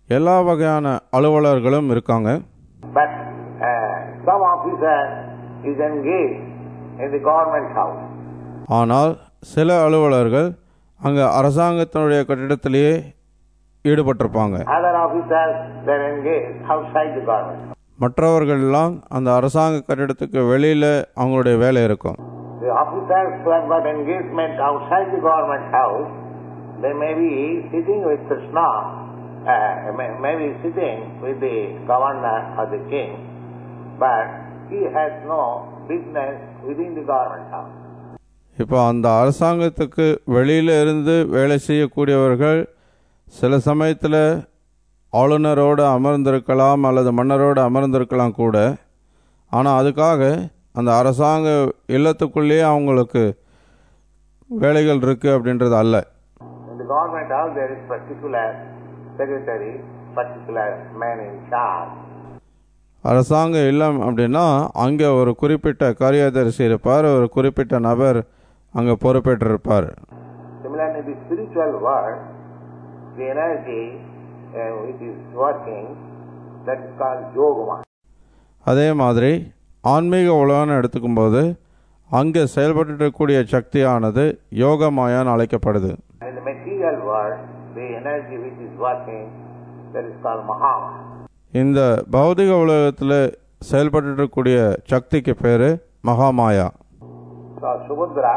எல்லா வகையான அலுவலர்களும் இருக்காங்க. But some officer is engaged in the government house. ஆனால் சில அலுவலர்கள் அங்கே அரசாங்கத்தினுடைய கட்டிடத்திலேயே ஈடுபட்டிருப்பாங்க. Other officers they are engaged outside the government. மற்றவர்கள்லாம் அந்த அரசாங்க கட்டிடத்துக்கு வெளியில் அவங்களுடைய வேலை இருக்கும். The officers who have got engagement outside the government house, they may be sitting with Krishna, may be sitting with the governor or the king, but he has no business within the government house. இப்போ அந்த அரசாங்கத்துக்கு வெளியில் இருந்து வேலை செய்யக்கூடியவர்கள் சில சமயத்தில் ஆளுநரோடு அமர்ந்திருக்கலாம் அல்லது மன்னரோடு அமர்ந்திருக்கலாம் கூட. ஆனால் அதுக்காக அந்த அரசாங்க இல்லத்துக்குள்ளேயே அவங்களுக்கு வேலைகள் இருக்குது அப்படின்றது அல்ல. In the government house there is particular secretary, particular man in charge. அரசாங்க இல்லம் அப்படின்னா அங்கே ஒரு குறிப்பிட்ட காரியதரிசி இருப்பார், ஒரு குறிப்பிட்ட நபர் அங்கே பொறுப்பேற்றிருப்பார். Similarly, in the spiritual world, the energy which is working, that is called yogama. அதே மாதிரி ஆன்மீக உலகம்னு எடுத்துக்கும்போது அங்கே செயல்பட்டுக்கூடிய சக்தியானது யோகமாயான்னு அழைக்கப்படுது. In the material world, the energy which is working, that is called Mahamaya. இந்த பௌதிக உலகத்தில் செயல்பட்டுக்கூடிய சக்திக்கு பேர் மகாமாயா. So Subhadra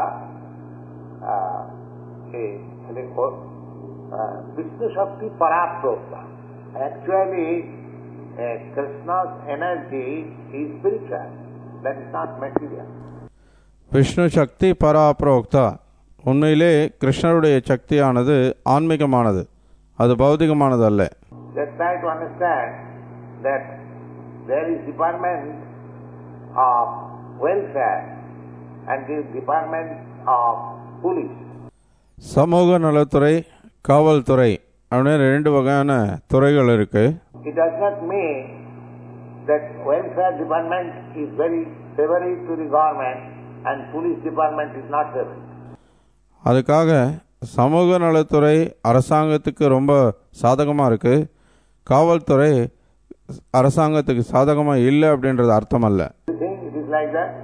Vishnu Shakti Paraprokta. Actually, Krishna's energy is spiritual, that is not material. Vishnu சக்தி பராப்ரோக்தா, உண்மையிலே கிருஷ்ணருடைய சக்தியானது ஆன்மீகமானது, அது பௌதிகமானது அல்ல. Let's try to understand that there is department of welfare and the department of police. சமூக நலத்துறை, காவல்துறை அப்படின்னு ரெண்டு வகையான துறைகள் இருக்கு. It does not mean that welfare department is very favorable to the government and police department is not favorable. அதுக்காக சமூக நலத்துறை அரசாங்கத்துக்கு ரொம்ப சாதகமாக இருக்கு, காவல்துறை அரசாங்கத்துக்கு சாதகமாக இல்லை அப்படின்றது அர்த்தம் அல்ல. You think it is like that?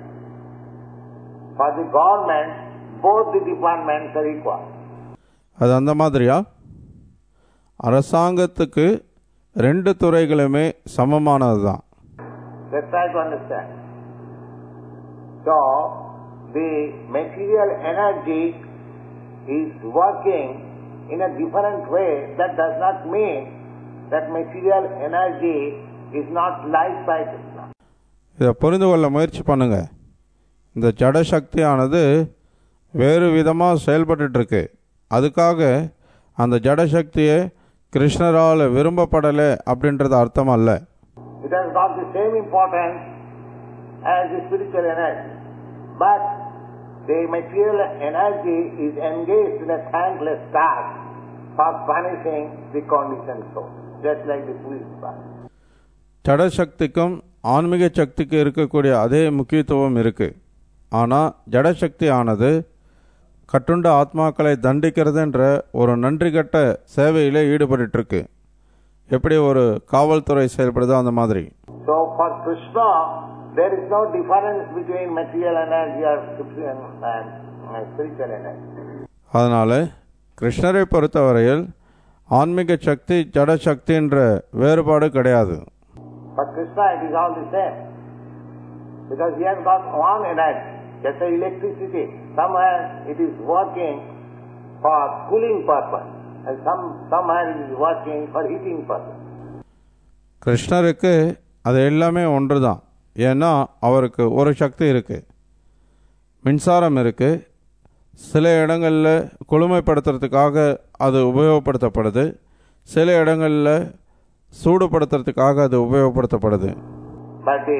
For the government, both the departments are equal. அது அந்த மாதிரியா? அரசாங்கத்துக்கு ரெண்டு துறைகளுமே சமமானது தான். Let's try to understand. So, the material energy is working in a different way. That does not mean that material energy is not liked by Krishna. இதை புரிந்து கொள்ள முயற்சி பண்ணுங்க. இந்த ஜட சக்தியானது வேறு விதமாக செயல்பட்டுருக்கு. அதுக்காக அந்த ஜட சக்தியை கிருஷ்ணரால் விரும்பப்படலை அப்படின்றது அர்த்தம் அல்ல. It has got the same importance as the spiritual energy, but the material energy is engaged in a thankless task for punishing the conditioned soul, just like the police department. ஜட சக்திக்கும் ஆன்மீக சக்திக்கு இருக்கக்கூடிய அதே முக்கியத்துவம் இருக்கு. ஆனால் ஜட சக்தி ஆனது கட்டுண்ட ஆத்மாக்களை தண்டிக்கிறதுன்ற ஒரு நன்றி கட்ட சேவையில் ஈடுபட்டு இருக்கு. எப்படி ஒரு காவல்துறை செயல்படுதோ அந்த மாதிரி. So for Krishna, there is no difference between material energy or spiritual energy. அதனால கிருஷ்ணரை பொறுத்தவரையில் ஆன்மீக சக்தி ஜட சக்தின்ற வேறுபாடு கிடையாது. For Krishna it is all the same, because he has got one energy, just like electricity. Somewhere it is working for cooling purpose and somewhere it is working for heating purpose. கிருஷ்ணருக்கு அது எல்லாமே ஒன்று தான். ஏன்னா அவருக்கு ஒரு சக்தி இருக்கு, மின்சாரம் இருக்கு. சில இடங்களில் குளுமைப்படுத்துறதுக்காக அது உபயோகப்படுத்தப்படுது, சில இடங்களில் சூடுபடுத்துறதுக்காக அது உபயோகப்படுத்தப்படுது. But the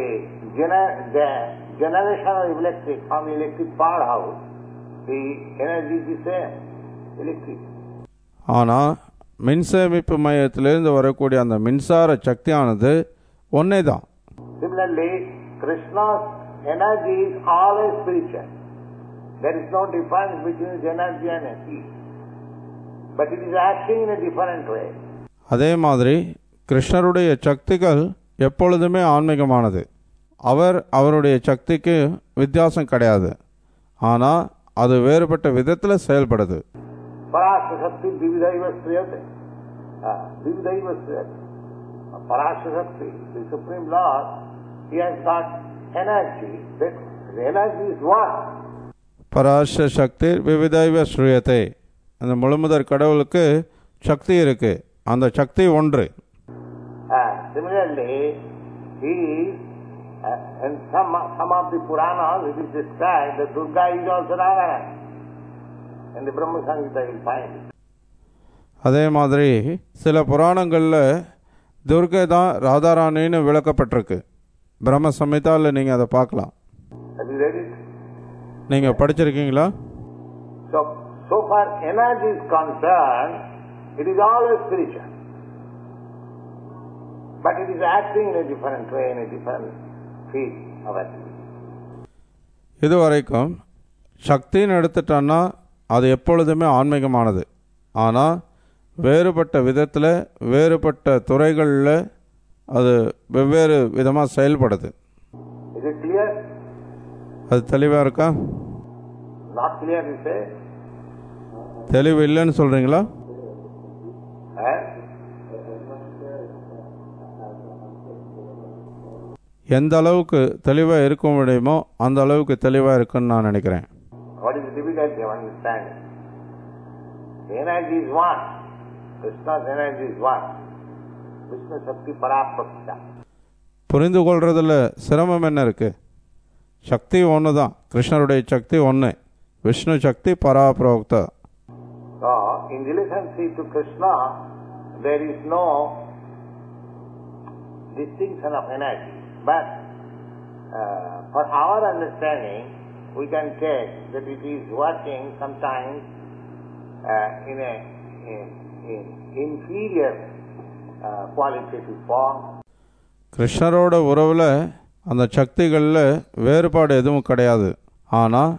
generation of electric from electric power house, the energy is the same, electric. ஆனால் மின்சேமிப்பு மையத்திலிருந்து வரக்கூடிய அந்த மின்சார சக்தியானது ஒன்னே தான். Similarly, Krishna's energy is always spiritual. There is no difference between his energy and heat, but it is acting in a different way. அதே மாதிரி கிருஷ்ணருடைய சக்திகள் எப்பொழுதுமே ஆன்மீகமானது. அவருடைய சக்திக்கு வித்தியாசம் கிடையாது. ஆனால் அது வேறுபட்ட விதத்தில் செயல்படுது. Parasakthi விவிதைவ ஸ்ரீயதே. விவிதைவ ஸ்ரீயதே. Parashakti, the Supreme Lord, he has got energy. That energy is one. Parasakthi விவிதைவ ஸ்ரீயதே. அந்த முழுமுதற் கடவுளுக்கு சக்தி இருக்கு. அந்த சக்தி ஒன்று. Similarly, he is in some of the Puranas it is described that Durga is also Radharani. In the Brahma Samhita you will find. அதே மாதிரி சில புராணங்களில் துர்கை தான் ராதாராணின்னு விளக்கப்பட்டிருக்கு. பிரம்ம சம்ஹிதாவில் நீங்கள் அதை பார்க்கலாம். நீங்கள் படிச்சிருக்கீங்களா? So far energy is concerned, it is always spiritual. But it is acting in a different way, in a different field of activity. இதுவரைக்கும் சக்தின்னு எடுத்துட்டோன்னா அது எப்பொழுதுமே ஆன்மீகமானது. ஆனால் வேறுபட்ட விதத்தில் வேறுபட்ட துறைகளில் அது வெவ்வேறு விதமாக செயல்படுது. அது தெளிவாக இருக்கா? தெளிவு இல்லைன்னு சொல்கிறீங்களா? எந்த அளவுக்கு தெளிவாக இருக்க முடியுமோ அந்த அளவுக்கு தெளிவாக இருக்குன்னு நான் நினைக்கிறேன். புரிந்து கொள்றதுல சிரமம் என்ன இருக்கு? சக்தி ஒன்று தான். கிருஷ்ணருடைய சக்தி ஒன்று. விஷ்ணு சக்தி பராப்ரோக்தா. In relationship to Krishna, there is no distinction of energy. But for our understanding, we can take that it is working sometimes in a inferior qualitative form. கிருஷ்ணரோட உறவில் அந்த சக்திகளில் வேறுபாடு எதுவும் கிடையாது. ஆனால்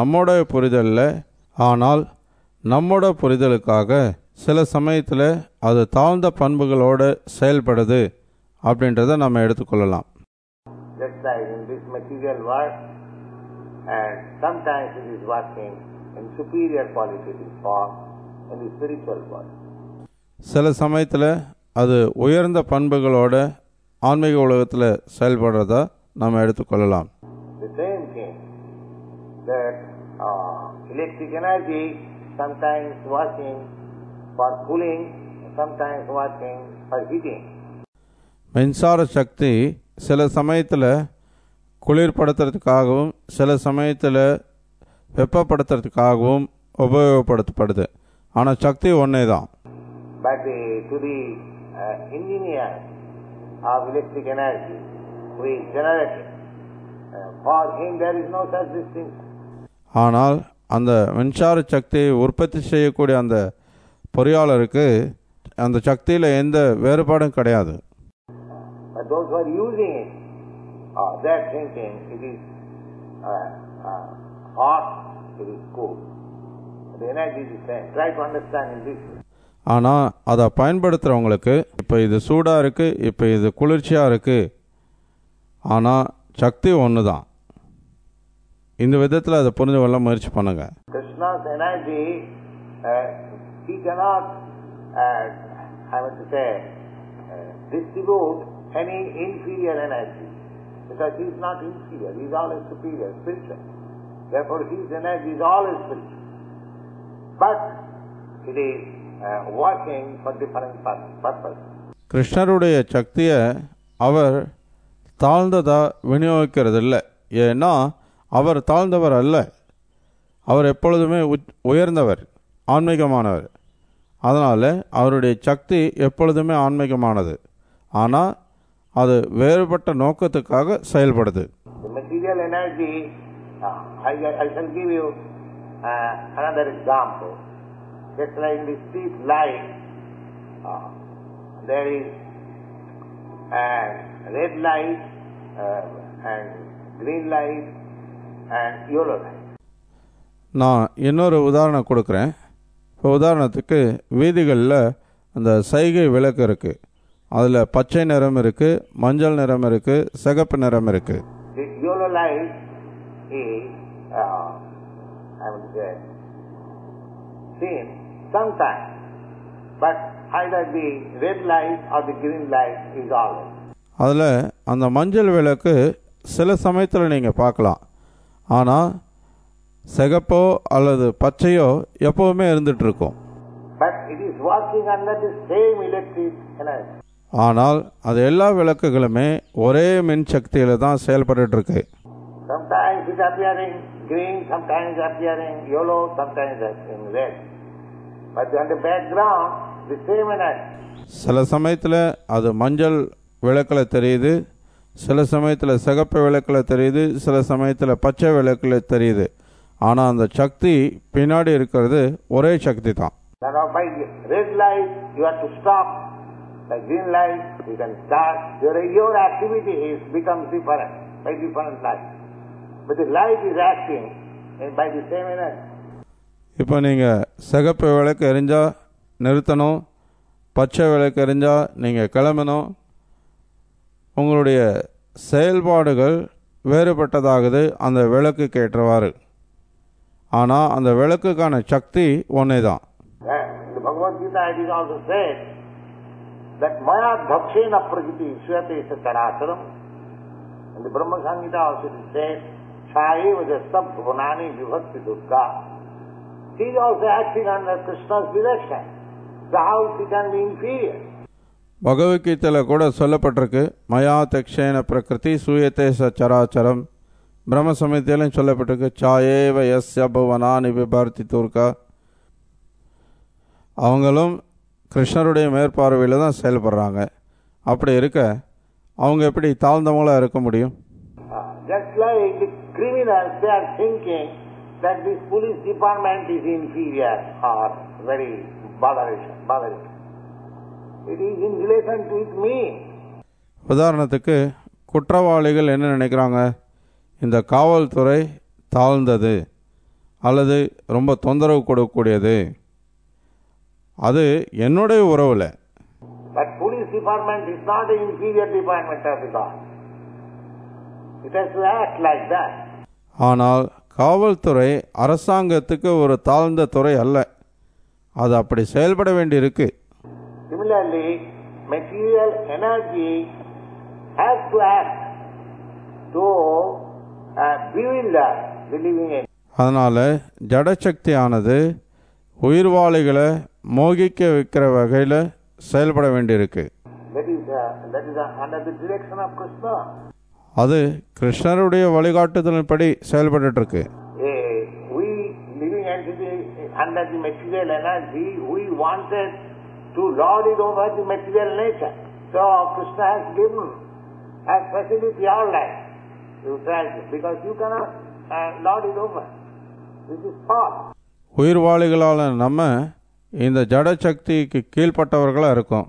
நம்மோட புரிதலுக்காக சில சமயத்தில் அது தாழ்ந்த பண்புகளோடு செயல்படுது அப்படின்றத நம்ம எடுத்துக்கொள்ளலாம். Just like in this material world, and sometimes it is working in superior qualitative form in the spiritual world. சில சமயத்தில் அது உயர்ந்த பண்புகளோட ஆன்மீக உலகத்தில் செயல்படுறதா நம்ம எடுத்துக்கொள்ளலாம். The same thing that electric energy sometimes working for cooling, sometimes working for heating. மின்சார சக்தி சில சமயத்தில் குளிர்படுத்துறதுக்காகவும் சில சமயத்தில் வெப்பப்படுத்துறதுக்காகவும் உபயோகப்படுத்தப்படுது. ஆனால் சக்தி ஒன்றே தான். But to the engineer of electric energy who is generated, for him there is no such distinction. ஆனால் அந்த மின்சார சக்தியை உற்பத்தி செய்யக்கூடிய அந்த பொறியாளருக்கு அந்த சக்தியில் எந்த வேறுபாடும் கிடையாது. But those who are using it, they are thinking it is hot, it is cool. The energy is the same. Try to understand in this way. ஆனால் அதை பயன்படுத்துகிறவங்களுக்கு இப்போ இது சூடாக இருக்குது, இப்போ இது குளிர்ச்சியாக இருக்குது, ஆனால் சக்தி ஒன்று தான். இந்த விதத்தில் அதை புரிஞ்சு கொள்ள முயற்சி பண்ணுங்க. Krishna's energy, he cannot, I want to say, distribute any inferior energy, because he is not inferior, he is always superior, spiritual. Therefore his energy is always spiritual. But it is working for different purpose. கிருஷ்ணருடைய சக்தியை அவர் தாழ்ந்ததா விநியோகிக்கிறது இல்லை. ஏன்னா அவர் தாழ்ந்தவர் அல்ல, அவர் எப்பொழுதுமே உயர்ந்தவர், ஆன்மீகமானவர். அதனால் அவருடைய சக்தி எப்பொழுதுமே ஆன்மீகமானது. ஆனால் அது வேறுபட்ட நோக்கத்துக்காக செயல்படுது. Material energy, I shall give you another example. Just like in the street light, there is red light and green light and yellow light. நான் இன்னொரு உதாரணம் கொடுக்குறேன். இப்போ உதாரணத்துக்கு வீதிகளில் அந்த சைகை விளக்கு இருக்குது. அதில் பச்சை நிறம் இருக்குது, மஞ்சள் நிறம் இருக்குது, சிகப்பு நிறம் இருக்குது. The yellow light is, I would say, seen sometimes, but either the red light or the green light is always. அதில் அந்த மஞ்சள் விளக்கு சில சமயத்தில் நீங்கள் பார்க்கலாம், ஆனால் சிகப்போ அல்லது பச்சையோ எப்போவுமே இருந்துகிட்ருக்கும். But it is working under the same electric energy. ஆனால் அது எல்லா விளக்குகளுமே ஒரே மின் சக்தியில் தான் செயல்பட்டுருக்கு. Sometimes it is appearing green, sometimes appearing yellow, sometimes in red. But on the background, the same energy. சில சமயத்தில் அது மஞ்சள் விளக்கில் தெரியுது, சில சமயத்தில் சிகப்பு விளக்கில் தெரியுது, சில சமயத்தில் பச்சை விளக்கில் தெரியுது. ஆனால் அந்த சக்தி பின்னாடி இருக்கிறது ஒரே சக்தி தான். Now by red light you have to stop, by green light you can start. Your activity becomes different by different light. But the light is acting by the same energy. இப்போ நீங்கள் சிகப்பு விளக்கு எரிஞ்சால் நிறுத்தணும், பச்சை விளக்கு எரிஞ்சால் நீங்கள் கிளம்பணும். உங்களுடைய செயல்பாடுகள் வேறுபட்டதாகுது அந்த விளக்குக்கு ஏற்றவாறு. ஆனால் அந்த விளக்குக்கான சக்தி ஒன்றே தான். In the Bhagavad Gita it is also said that maya dhakshena prakriti swate sataracharam. In the Brahma Samhita also it is said chayeva jastab bhuvanani vibhakti durga. She is also acting under Krishna's direction. So how she can be inferior? பகவத்கீதையில் கூட சொல்லப்பட்டிருக்கு, மயா தக்ஷேன பிரகிருதி சூயத்தே சராச்சரம். பிரம்ம சமிதியிலும் சொல்லப்பட்டிருக்கு, சாயேவ யஸ்ய புவனானி விபார்த்தி துர்கா. அவங்களும் கிருஷ்ணருடைய மேற்பார்வையில் தான் செயல்படுறாங்க. அப்படி இருக்க அவங்க எப்படி தாழ்ந்தவங்களாக இருக்க முடியும்? Just like the criminals, they are thinking that this police department is inferior or very bothering. It is in relation to with me. உதாரணத்துக்கு குற்றவாளிகள் என்ன நினைக்கிறாங்க, இந்த காவல்துறை தாழ்ந்தது அல்லது ரொம்ப தொந்தரவு கொடுக்கக்கூடியது, அது என்னுடைய உறவில். But police department is not an inferior department of the God. It has to act like that. ஆனால் காவல்துறை அரசாங்கத்துக்கு ஒரு தாழ்ந்த துறை அல்ல, அது அப்படி செயல்பட வேண்டியிருக்கு. Similarly, material energy has to act to bewilder the living entity. அதனால் ஜடசக்தியானது உயிர்வாளிகளை மோகிக்க வைக்கிற வகையில் செயல்பட வேண்டியிருக்கு. That is under the direction of Krishna. அது கிருஷ்ணருடைய வழிகாட்டுதலின்படி செயல்பட்டு இருக்கு. We living entity under the material energy, we wanted to lord it over the material nature. So Krishna has given as facility our life. You try because you cannot lord it over. This is false. உயிர்வாளிகளால் நம்ம இந்த ஜடசக்திக்கு கீழ்பட்டவர்களாக இருக்கோம்.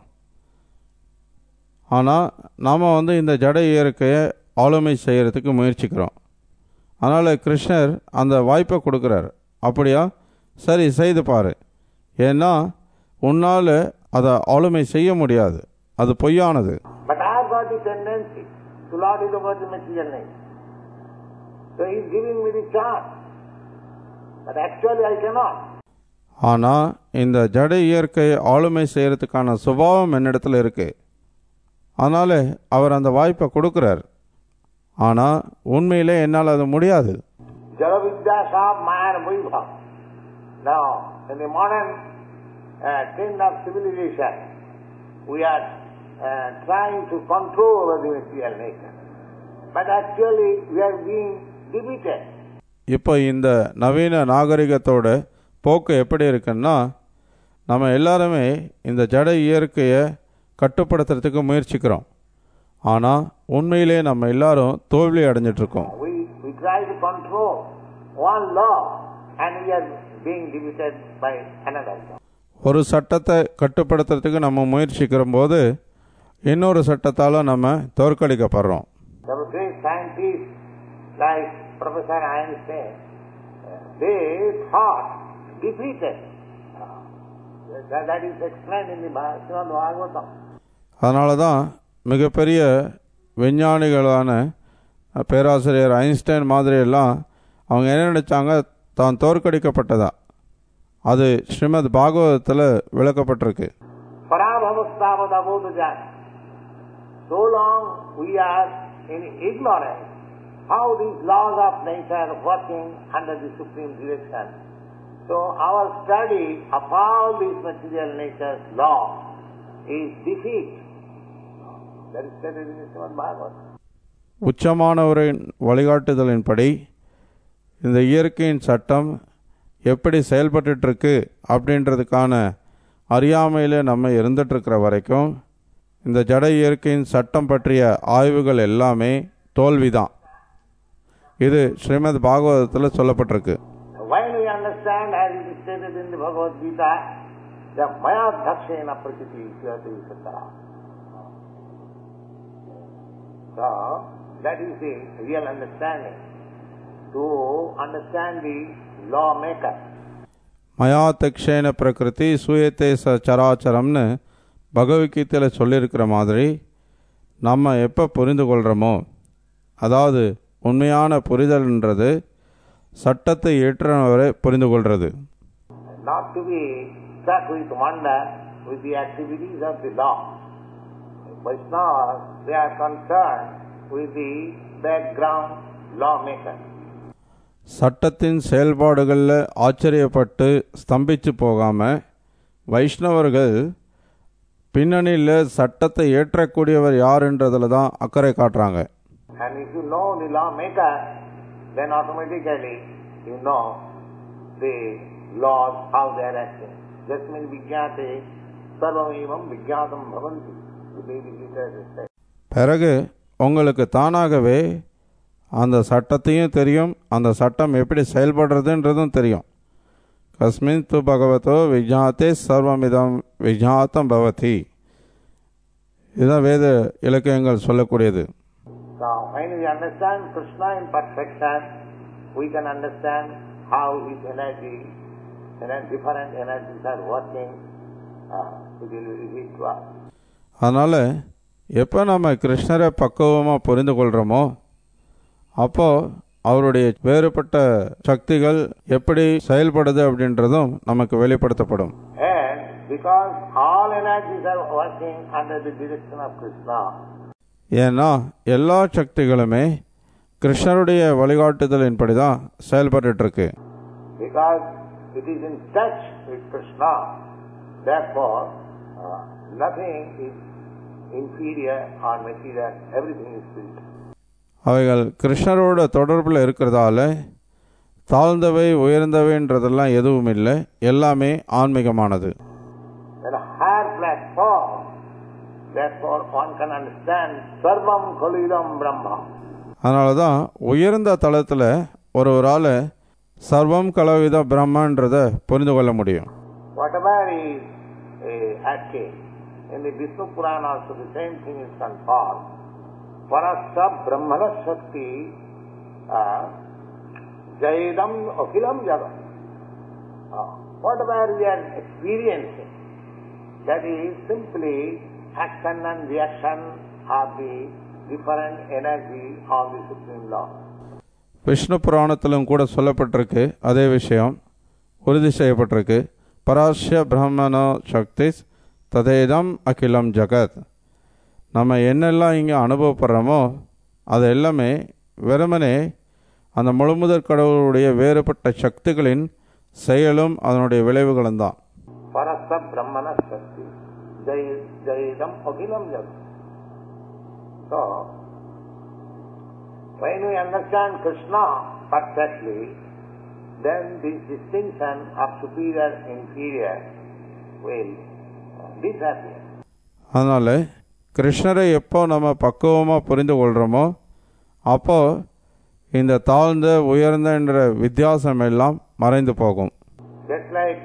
ஆனால் நாம் இந்த ஜட இயற்கையை ஆளுமை செய்கிறதுக்கு முயற்சிக்கிறோம். அதனால் கிருஷ்ணர் அந்த வாய்ப்பை கொடுக்குறார். அப்படியா, சரி செய்து பாரு, ஏன்னா உன்னால் அதை ஆளுமை செய்ய முடியாது, அது பொய்யானது. But I have got the tendency to lord it over the material nature. So he is giving me the chance. But actually I cannot. ஆனால் இந்த ஜட இயற்கையை ஆளுமை செய்கிறதுக்கான சுபாவம் என்னிடத்தில் இருக்குது. அதனால் அவர் அந்த வாய்ப்பை கொடுக்குறார். ஆனால் உண்மையிலே என்னால் அது முடியாது. Jalavidya Sab Mayar Vaibhav. Now, in the modern trend of civilization, we are trying to control over the material nature. But actually we are being defeated. இப்போ இந்த நவீன நாகரிகத்தோட போக்கு எப்படி இருக்குன்னா, நம்ம எல்லாருமே இந்த ஜட இயற்கையை கட்டுப்படுத்துறதுக்கு முயற்சிக்கிறோம். ஆனால் உண்மையிலே நம்ம எல்லாரும் தோல்வி அடைஞ்சிட்ருக்கோம். We try to control one law and we are being defeated by another. ஒரு சட்டத்தை கட்டுப்படுத்துறதுக்கு நம்ம முயற்சிக்கிற போது இன்னொரு சட்டத்தால் நம்ம தோற்கடிக்கப்படுறோம். There were great scientists like Professor Einstein. They thought defeated That is explained in the Srimad Bhagavatam. அதனால தான் மிகப்பெரிய விஞ்ஞானிகளான பேராசிரியர் ஐன்ஸ்டைன் மாதிரியெல்லாம் அவங்க என்ன நினச்சாங்க, தான் தோற்கடிக்கப்பட்டதா. அது ஸ்ரீமத் பாகவதத்தில் விளக்கப்பட்டிருக்கு. So long we are in ignorance how these laws of nature are working under the supreme direction. So our study of all these material nature's laws is defeat. That is stated in the Srimad Bhagavatam. உச்சமானவரின் வழிகாட்டுதலின்படி இந்த இயற்கையின் சட்டம் எப்படி செயல்பட்டுருக்கு அப்படின்றதுக்கான அறியாமையில் நம்ம இருந்துகிட்ருக்கிற வரைக்கும் இந்த ஜட இயற்கையின் சட்டம் பற்றிய ஆய்வுகள் எல்லாமே தோல்விதான். இது ஸ்ரீமத் பாகவதத்தில் சொல்லப்பட்டிருக்கு. When we understand, as it is stated in the Bhagavad Gita, the maya dhakshena prakriti syati sattara. So that is the real understanding. To understand the lawmaker. மயா தக்ஷேன பிரகிருதி சூயத்தே சராச்சரம்னு பகவத்கீதையில் சொல்லியிருக்கிற மாதிரி நம்ம எப்போ புரிந்து கொள்கிறோமோ, அதாவது உண்மையான புரிதல்ன்றது சட்டத்தை ஏற்றவரை புரிந்து கொள்வது. Not to be stuck with wonder with the activities of the law. Vaishnavas, they are concerned with the background lawmaker. சட்டத்தின் செயல்பாடுகளில் ஆச்சரியப்பட்டு ஸ்தம்பிச்சு போகாமல் வைஷ்ணவர்கள் பின்னணியில் சட்டத்தை ஏற்றக்கூடியவர் யாருன்றதில் தான் அக்கறை காட்டுறாங்க. And if you know the lawmaker, then automatically you know the laws, how they are acting. Jasmin vijñāte sarvamevam vijñātam bhavanti. பிறகு உங்களுக்கு தானாகவே அந்த சட்டத்தையும் தெரியும், அந்த சட்டம் எப்படி செயல்படுறதுன்றதும் தெரியும். கஸ்மின் து பகவதோ விஜாத்தே சர்வமிதம் விஜாத்தம் பவதி. இதுதான் வேத இலக்கியங்கள் சொல்லக்கூடியது. So when we understand Krishna in perfection, we can understand how his energy and different energies are working to reveal to us. அதனால் எப்போ நம்ம கிருஷ்ணரை பக்குவமாக புரிந்து கொள்கிறோமோ அப்போது அவருடைய வேறுபட்ட சக்திகள் எப்படி செயல்படுது அப்படின்றதும் நமக்கு வெளிப்படுத்தப்படும். And because all energies are working under the direction of Krishna. ஏன்னா எல்லா சக்திகளுமே கிருஷ்ணருடைய வழிகாட்டுதலின்படி தான் செயல்பட்டுருக்கு. Because it is in touch with Krishna, therefore nothing is inferior or material, everything is spiritual. அவைகள் கிருஷ்ணரோட தொடர்பில் இருக்கிறதால தாழ்ந்தவை உயர்ந்தவைன்றதெல்லாம் எதுவும் இல்லை, எல்லாமே ஆன்மீகமானது. At a higher platform, therefore one can understand sarvam khalidam brahma. அதனால தான் உயர்ந்த தளத்தில் ஒருவரால் சர்வம் கலவித பிரம்மன்றதை புரிந்து கொள்ள முடியும். Whatever is active, in the Vishnu Purana also the same thing is confirmed. Parasya brahmana shakti jayedam akhilam jagat. Whatever we are experiencing, that is simply action and reaction of the different energy of the Supreme Lord. Vishnu புராணத்திலும் கூட சொல்லப்பட்டிருக்கு, அதே விஷயம் உறுதி செய்யப்பட்டிருக்கு. பராஸ்ய பிரம்மண சக்தி ததேதம் அகிலம் ஜகத். நம்ம என்னெல்லாம் இங்கே அனுபவப்படுறோமோ அது எல்லாமே வெறுமனே அந்த முழுமுதற் கடவுளுடைய வேறுபட்ட சக்திகளின் செயலும் அதனுடைய விளைவுகளும் தான். பரஸ்ய பிரம்மண சக்தி ஜெயிதம் அகிலம் ஜகத். So, when we understand Krishna perfectly, then this distinction of superior inferior will disappear. அதனால் கிருஷ்ணரை எப்போ நம்ம பக்குவமாக புரிந்து கொள்கிறோமோ அப்போ இந்த தாழ்ந்த உயர்ந்த என்ற வித்தியாசம் எல்லாம் மறைந்து போகும். Just like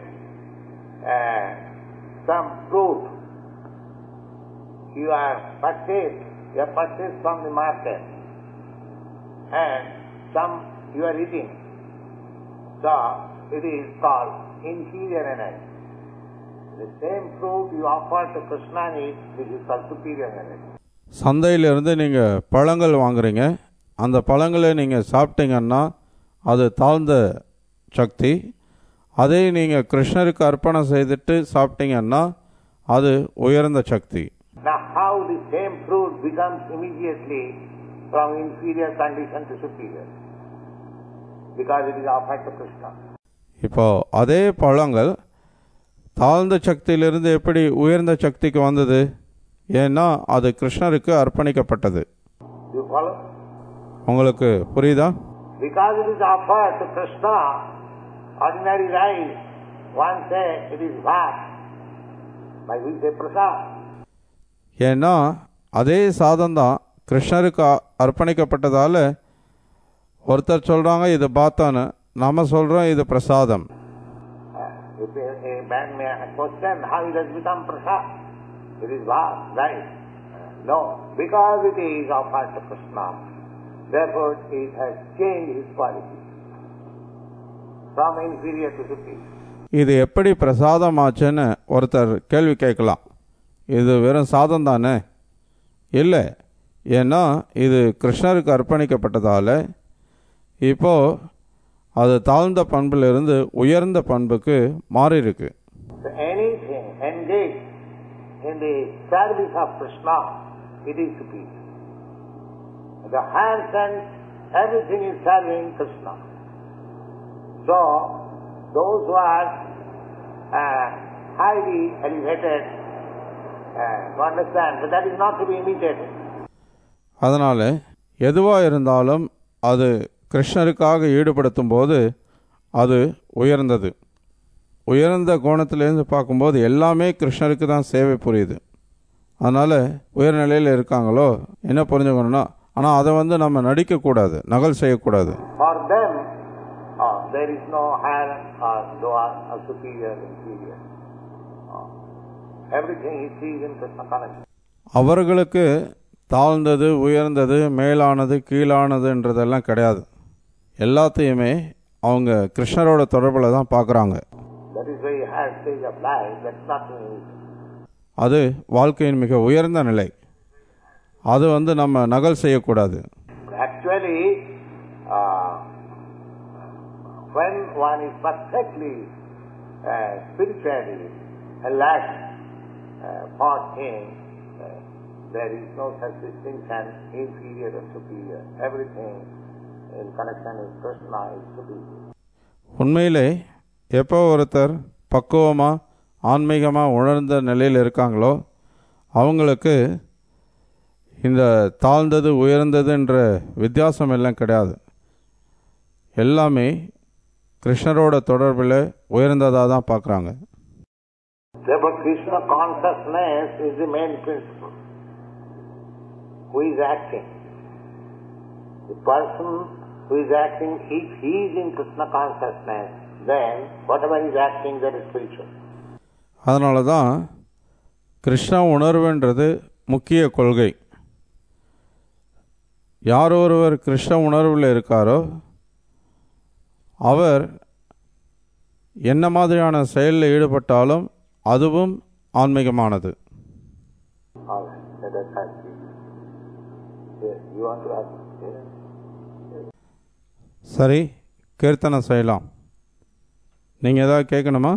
some fruit you are purchased from the market and some you are eating. So it is called inferior energy. The same fruit you offer to Krishna and eat, this is called superior knowledge. சந்தையிலிருந்து நீங்கள் பழங்கள் வாங்குறீங்க, அந்த பழங்களை நீங்கள் சாப்பிட்டீங்கன்னா அது தாழ்ந்த சக்தி. அதை நீங்கள் கிருஷ்ணருக்கு அர்ப்பணம் செய்துட்டு சாப்பிட்டீங்கன்னா அது உயர்ந்த சக்தி. Now how the same fruit becomes immediately from inferior condition to superior? Because it is offered to Krishna. இப்போ அதே பழங்கள் தாழ்ந்த சக்தியிலிருந்து எப்படி உயர்ந்த சக்திக்கு வந்தது? ஏன்னா அது கிருஷ்ணருக்கு அர்ப்பணிக்கப்பட்டது. You follow? உங்களுக்கு புரியுதா? Because it is offered to Krishna, ordinary rice, one say it is bhat, by which they prasad. ஏன்னா அதே சாதம் தான் கிருஷ்ணருக்கு அர்ப்பணிக்கப்பட்டதால ஒருத்தர் சொல்கிறாங்க இது பாத்தான்னு, நாம சொல்கிறோம் இது பிரசாதம். If a man may question how it has become prasad, it is bhat, right? No, because it is offered to Krishna, therefore it has changed his quality from inferior to superior. இது எப்படி பிரசாதம் ஆச்சுன்னு ஒருத்தர் கேள்வி கேட்கலாம். இது வெறும் சாதம் தானே? இல்லை, ஏன்னா இது கிருஷ்ணருக்கு அர்ப்பணிக்கப்பட்டதால் இப்போது அது தாழ்ந்த பண்பிலிருந்து உயர்ந்த பண்புக்கு மாறி இருக்கு. Anything engaged in the service of Krishna, it is superior. The higher sense, everything is serving Krishna. So, those who are highly elevated, to understand, but that is not to be imitated. அதனால் எதுவாக இருந்தாலும் அது கிருஷ்ணருக்காக ஈடுபடுத்தும் போது அது உயர்ந்தது. உயர்ந்த கோணத்திலேருந்து பார்க்கும்போது எல்லாமே கிருஷ்ணருக்கு தான் சேவை புரியுது. அதனால் உயர்நிலையில் இருக்காங்களோ என்ன புரிஞ்சுக்கணும்னா, ஆனால் அதை நம்ம நடிக்கக்கூடாது, நகல் செய்யக்கூடாது. For them, there is no higher or lower or superior, inferior. Everything he sees in Krishna consciousness. அவர்களுக்கு தாழ்ந்தது, உயர்ந்தது, மேலானது, கீழானதுன்றதெல்லாம் கிடையாது. எல்லாத்தையுமே அவங்க கிருஷ்ணரோட தொடர்பில் தான் பார்க்குறாங்க. அது வாழ்க்கையின் மிக உயர்ந்த நிலை. அது நம்ம நகல் செய்யக்கூடாது. Actually, when one is perfectly spiritually alert for him, there is no such distinction inferior or superior. Everything in connection with Krishna is superior. உண்மையிலே எப்போ ஒருத்தர் பக்குவமாக ஆன்மீகமாக உணர்ந்த நிலையில் இருக்காங்களோ அவங்களுக்கு இந்த தாழ்ந்தது உயர்ந்ததுன்ற வித்தியாசம் எல்லாம் கிடையாது. எல்லாமே கிருஷ்ணரோட தொடர்பில் உயர்ந்ததாக தான் பார்க்குறாங்க. Therefore, Krishna consciousness is the main principle. Who is acting? The person who is acting, if he is in Krishna consciousness, then whatever he is acting, that is spiritual. அதனால தான் கிருஷ்ண உணர்வுன்றது முக்கிய கொள்கை. யார் ஒருவர் கிருஷ்ண உணர்வில் இருக்காரோ அவர் என்ன மாதிரியான செயலில் ஈடுபட்டாலும் அதுவும் ஆன்மீகமானது. சரி, கீர்த்தனை செய்யலாம். நீங்கள் ஏதாவது கேட்கணுமா?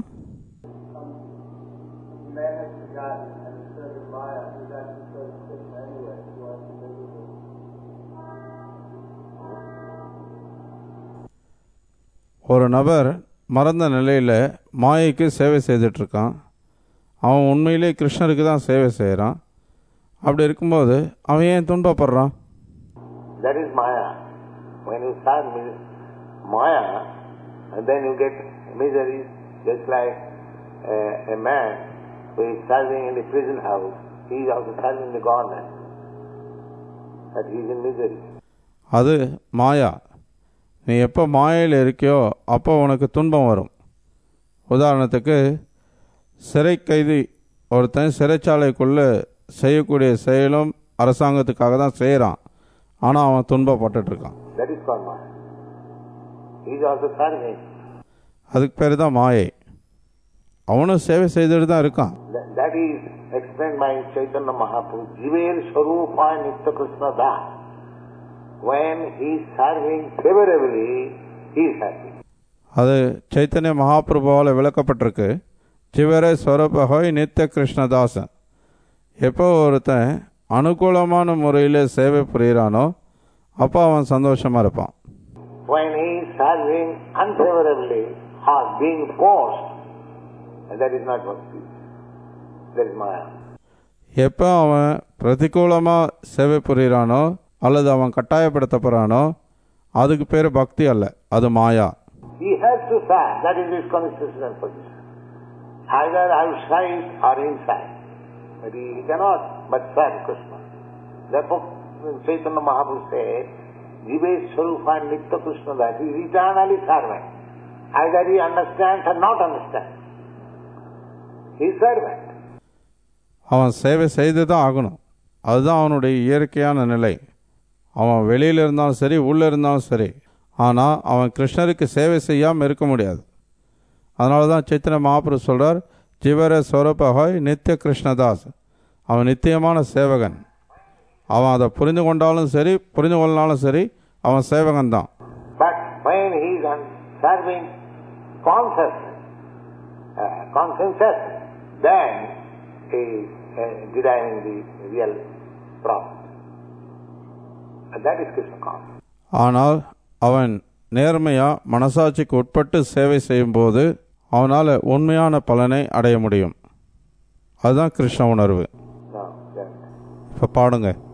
ஒரு நபர் மறந்த நிலையில் மாயைக்கு சேவை செய்துட்ருக்கான். அவன் உண்மையிலே கிருஷ்ணருக்கு தான் சேவை செய்கிறான். அப்படி இருக்கும்போது அவன் ஏன் துன்பப்படுறான்? That is Maya. When you serve Maya, and then you get misery, just like a man who is serving in the prison house, he is also serving the government, but he is in misery. அது மாயா. நீ எப்போ மாயையில் இருக்கியோ அப்போ உனக்கு துன்பம் வரும். உதாரணத்துக்கு சிறை கைதி ஒருத்தன் சிறைச்சாலைக்குள்ளே செய்யக்கூடிய செயலும் அரசாங்கத்துக்காக தான் செய்கிறான். ஆனால் அவன் துன்பப்பட்டுருக்கான். அதுக்கு பேர் தான் மாயை. அவனும் சேவை செய்துட்டு தான் இருக்கான். That is explained by Chaitanya Mahaprabhu. Jiver Swarupa Nitya Krishna Das. When he is serving favorably, he is happy. அது சைத்தன்ய மகாபிரபுவால் விளக்கப்பட்டிருக்கு. ஜிவரே ஸ்வரூபஹோய் நித்திய கிருஷ்ணதாசன். எப்போ ஒருத்தன் அனுகூலமான முறையில் சேவை புரிகிறானோ அப்போ அவன் சந்தோஷமா இருப்பான். When he is serving unfavorably or being forced, that is not bhakti. That is maya. எப்போ அவன் பிரதிகூலமாக சேவை புரிகிறானோ அல்லது அவன் கட்டாயப்படுத்தப்படுறானோ அதுக்கு பேர் பக்தி அல்ல, அது மாயா. He has to serve. That is his constitutional position. Either outside or inside. But he cannot but serve Krishna. Therefore, Chaitanya Mahaprabhu said, Jivesh Swarupa Nitya Krishna Das. He is eternally servant. Either he understands or not understands. He is servant. அவன் சேவை செய்து தான் ஆகணும். அதுதான் அவனுடைய இயற்கையான நிலை. அவன் வெளியில் இருந்தாலும் சரி உள்ளே இருந்தாலும் சரி. ஆனால் அவன் கிருஷ்ணருக்கு சேவை செய்யாமல் இருக்க முடியாது. அதனால தான் சைத்தன்ய மகாபிரபு சொல்கிறார், ஜிவர ஸ்வரூபஹோய் நித்திய கிருஷ்ணதாஸ். அவன் நித்தியமான சேவகன். அவன் அதை புரிந்து கொண்டாலும் சரி புரிந்து கொள்ளனாலும் சரி அவன் சேவகன் தான். But when he is serving consciously, then he is deriving the real profit. And that is Krishna consciousness. ஆனால் அவன் நேர்மையாக மனசாட்சிக்கு உட்பட்டு சேவை செய்யும்போது அவனால் உண்மையான பலனை அடைய முடியும். அதுதான் கிருஷ்ண உணர்வு. இப்போ பாடுங்க.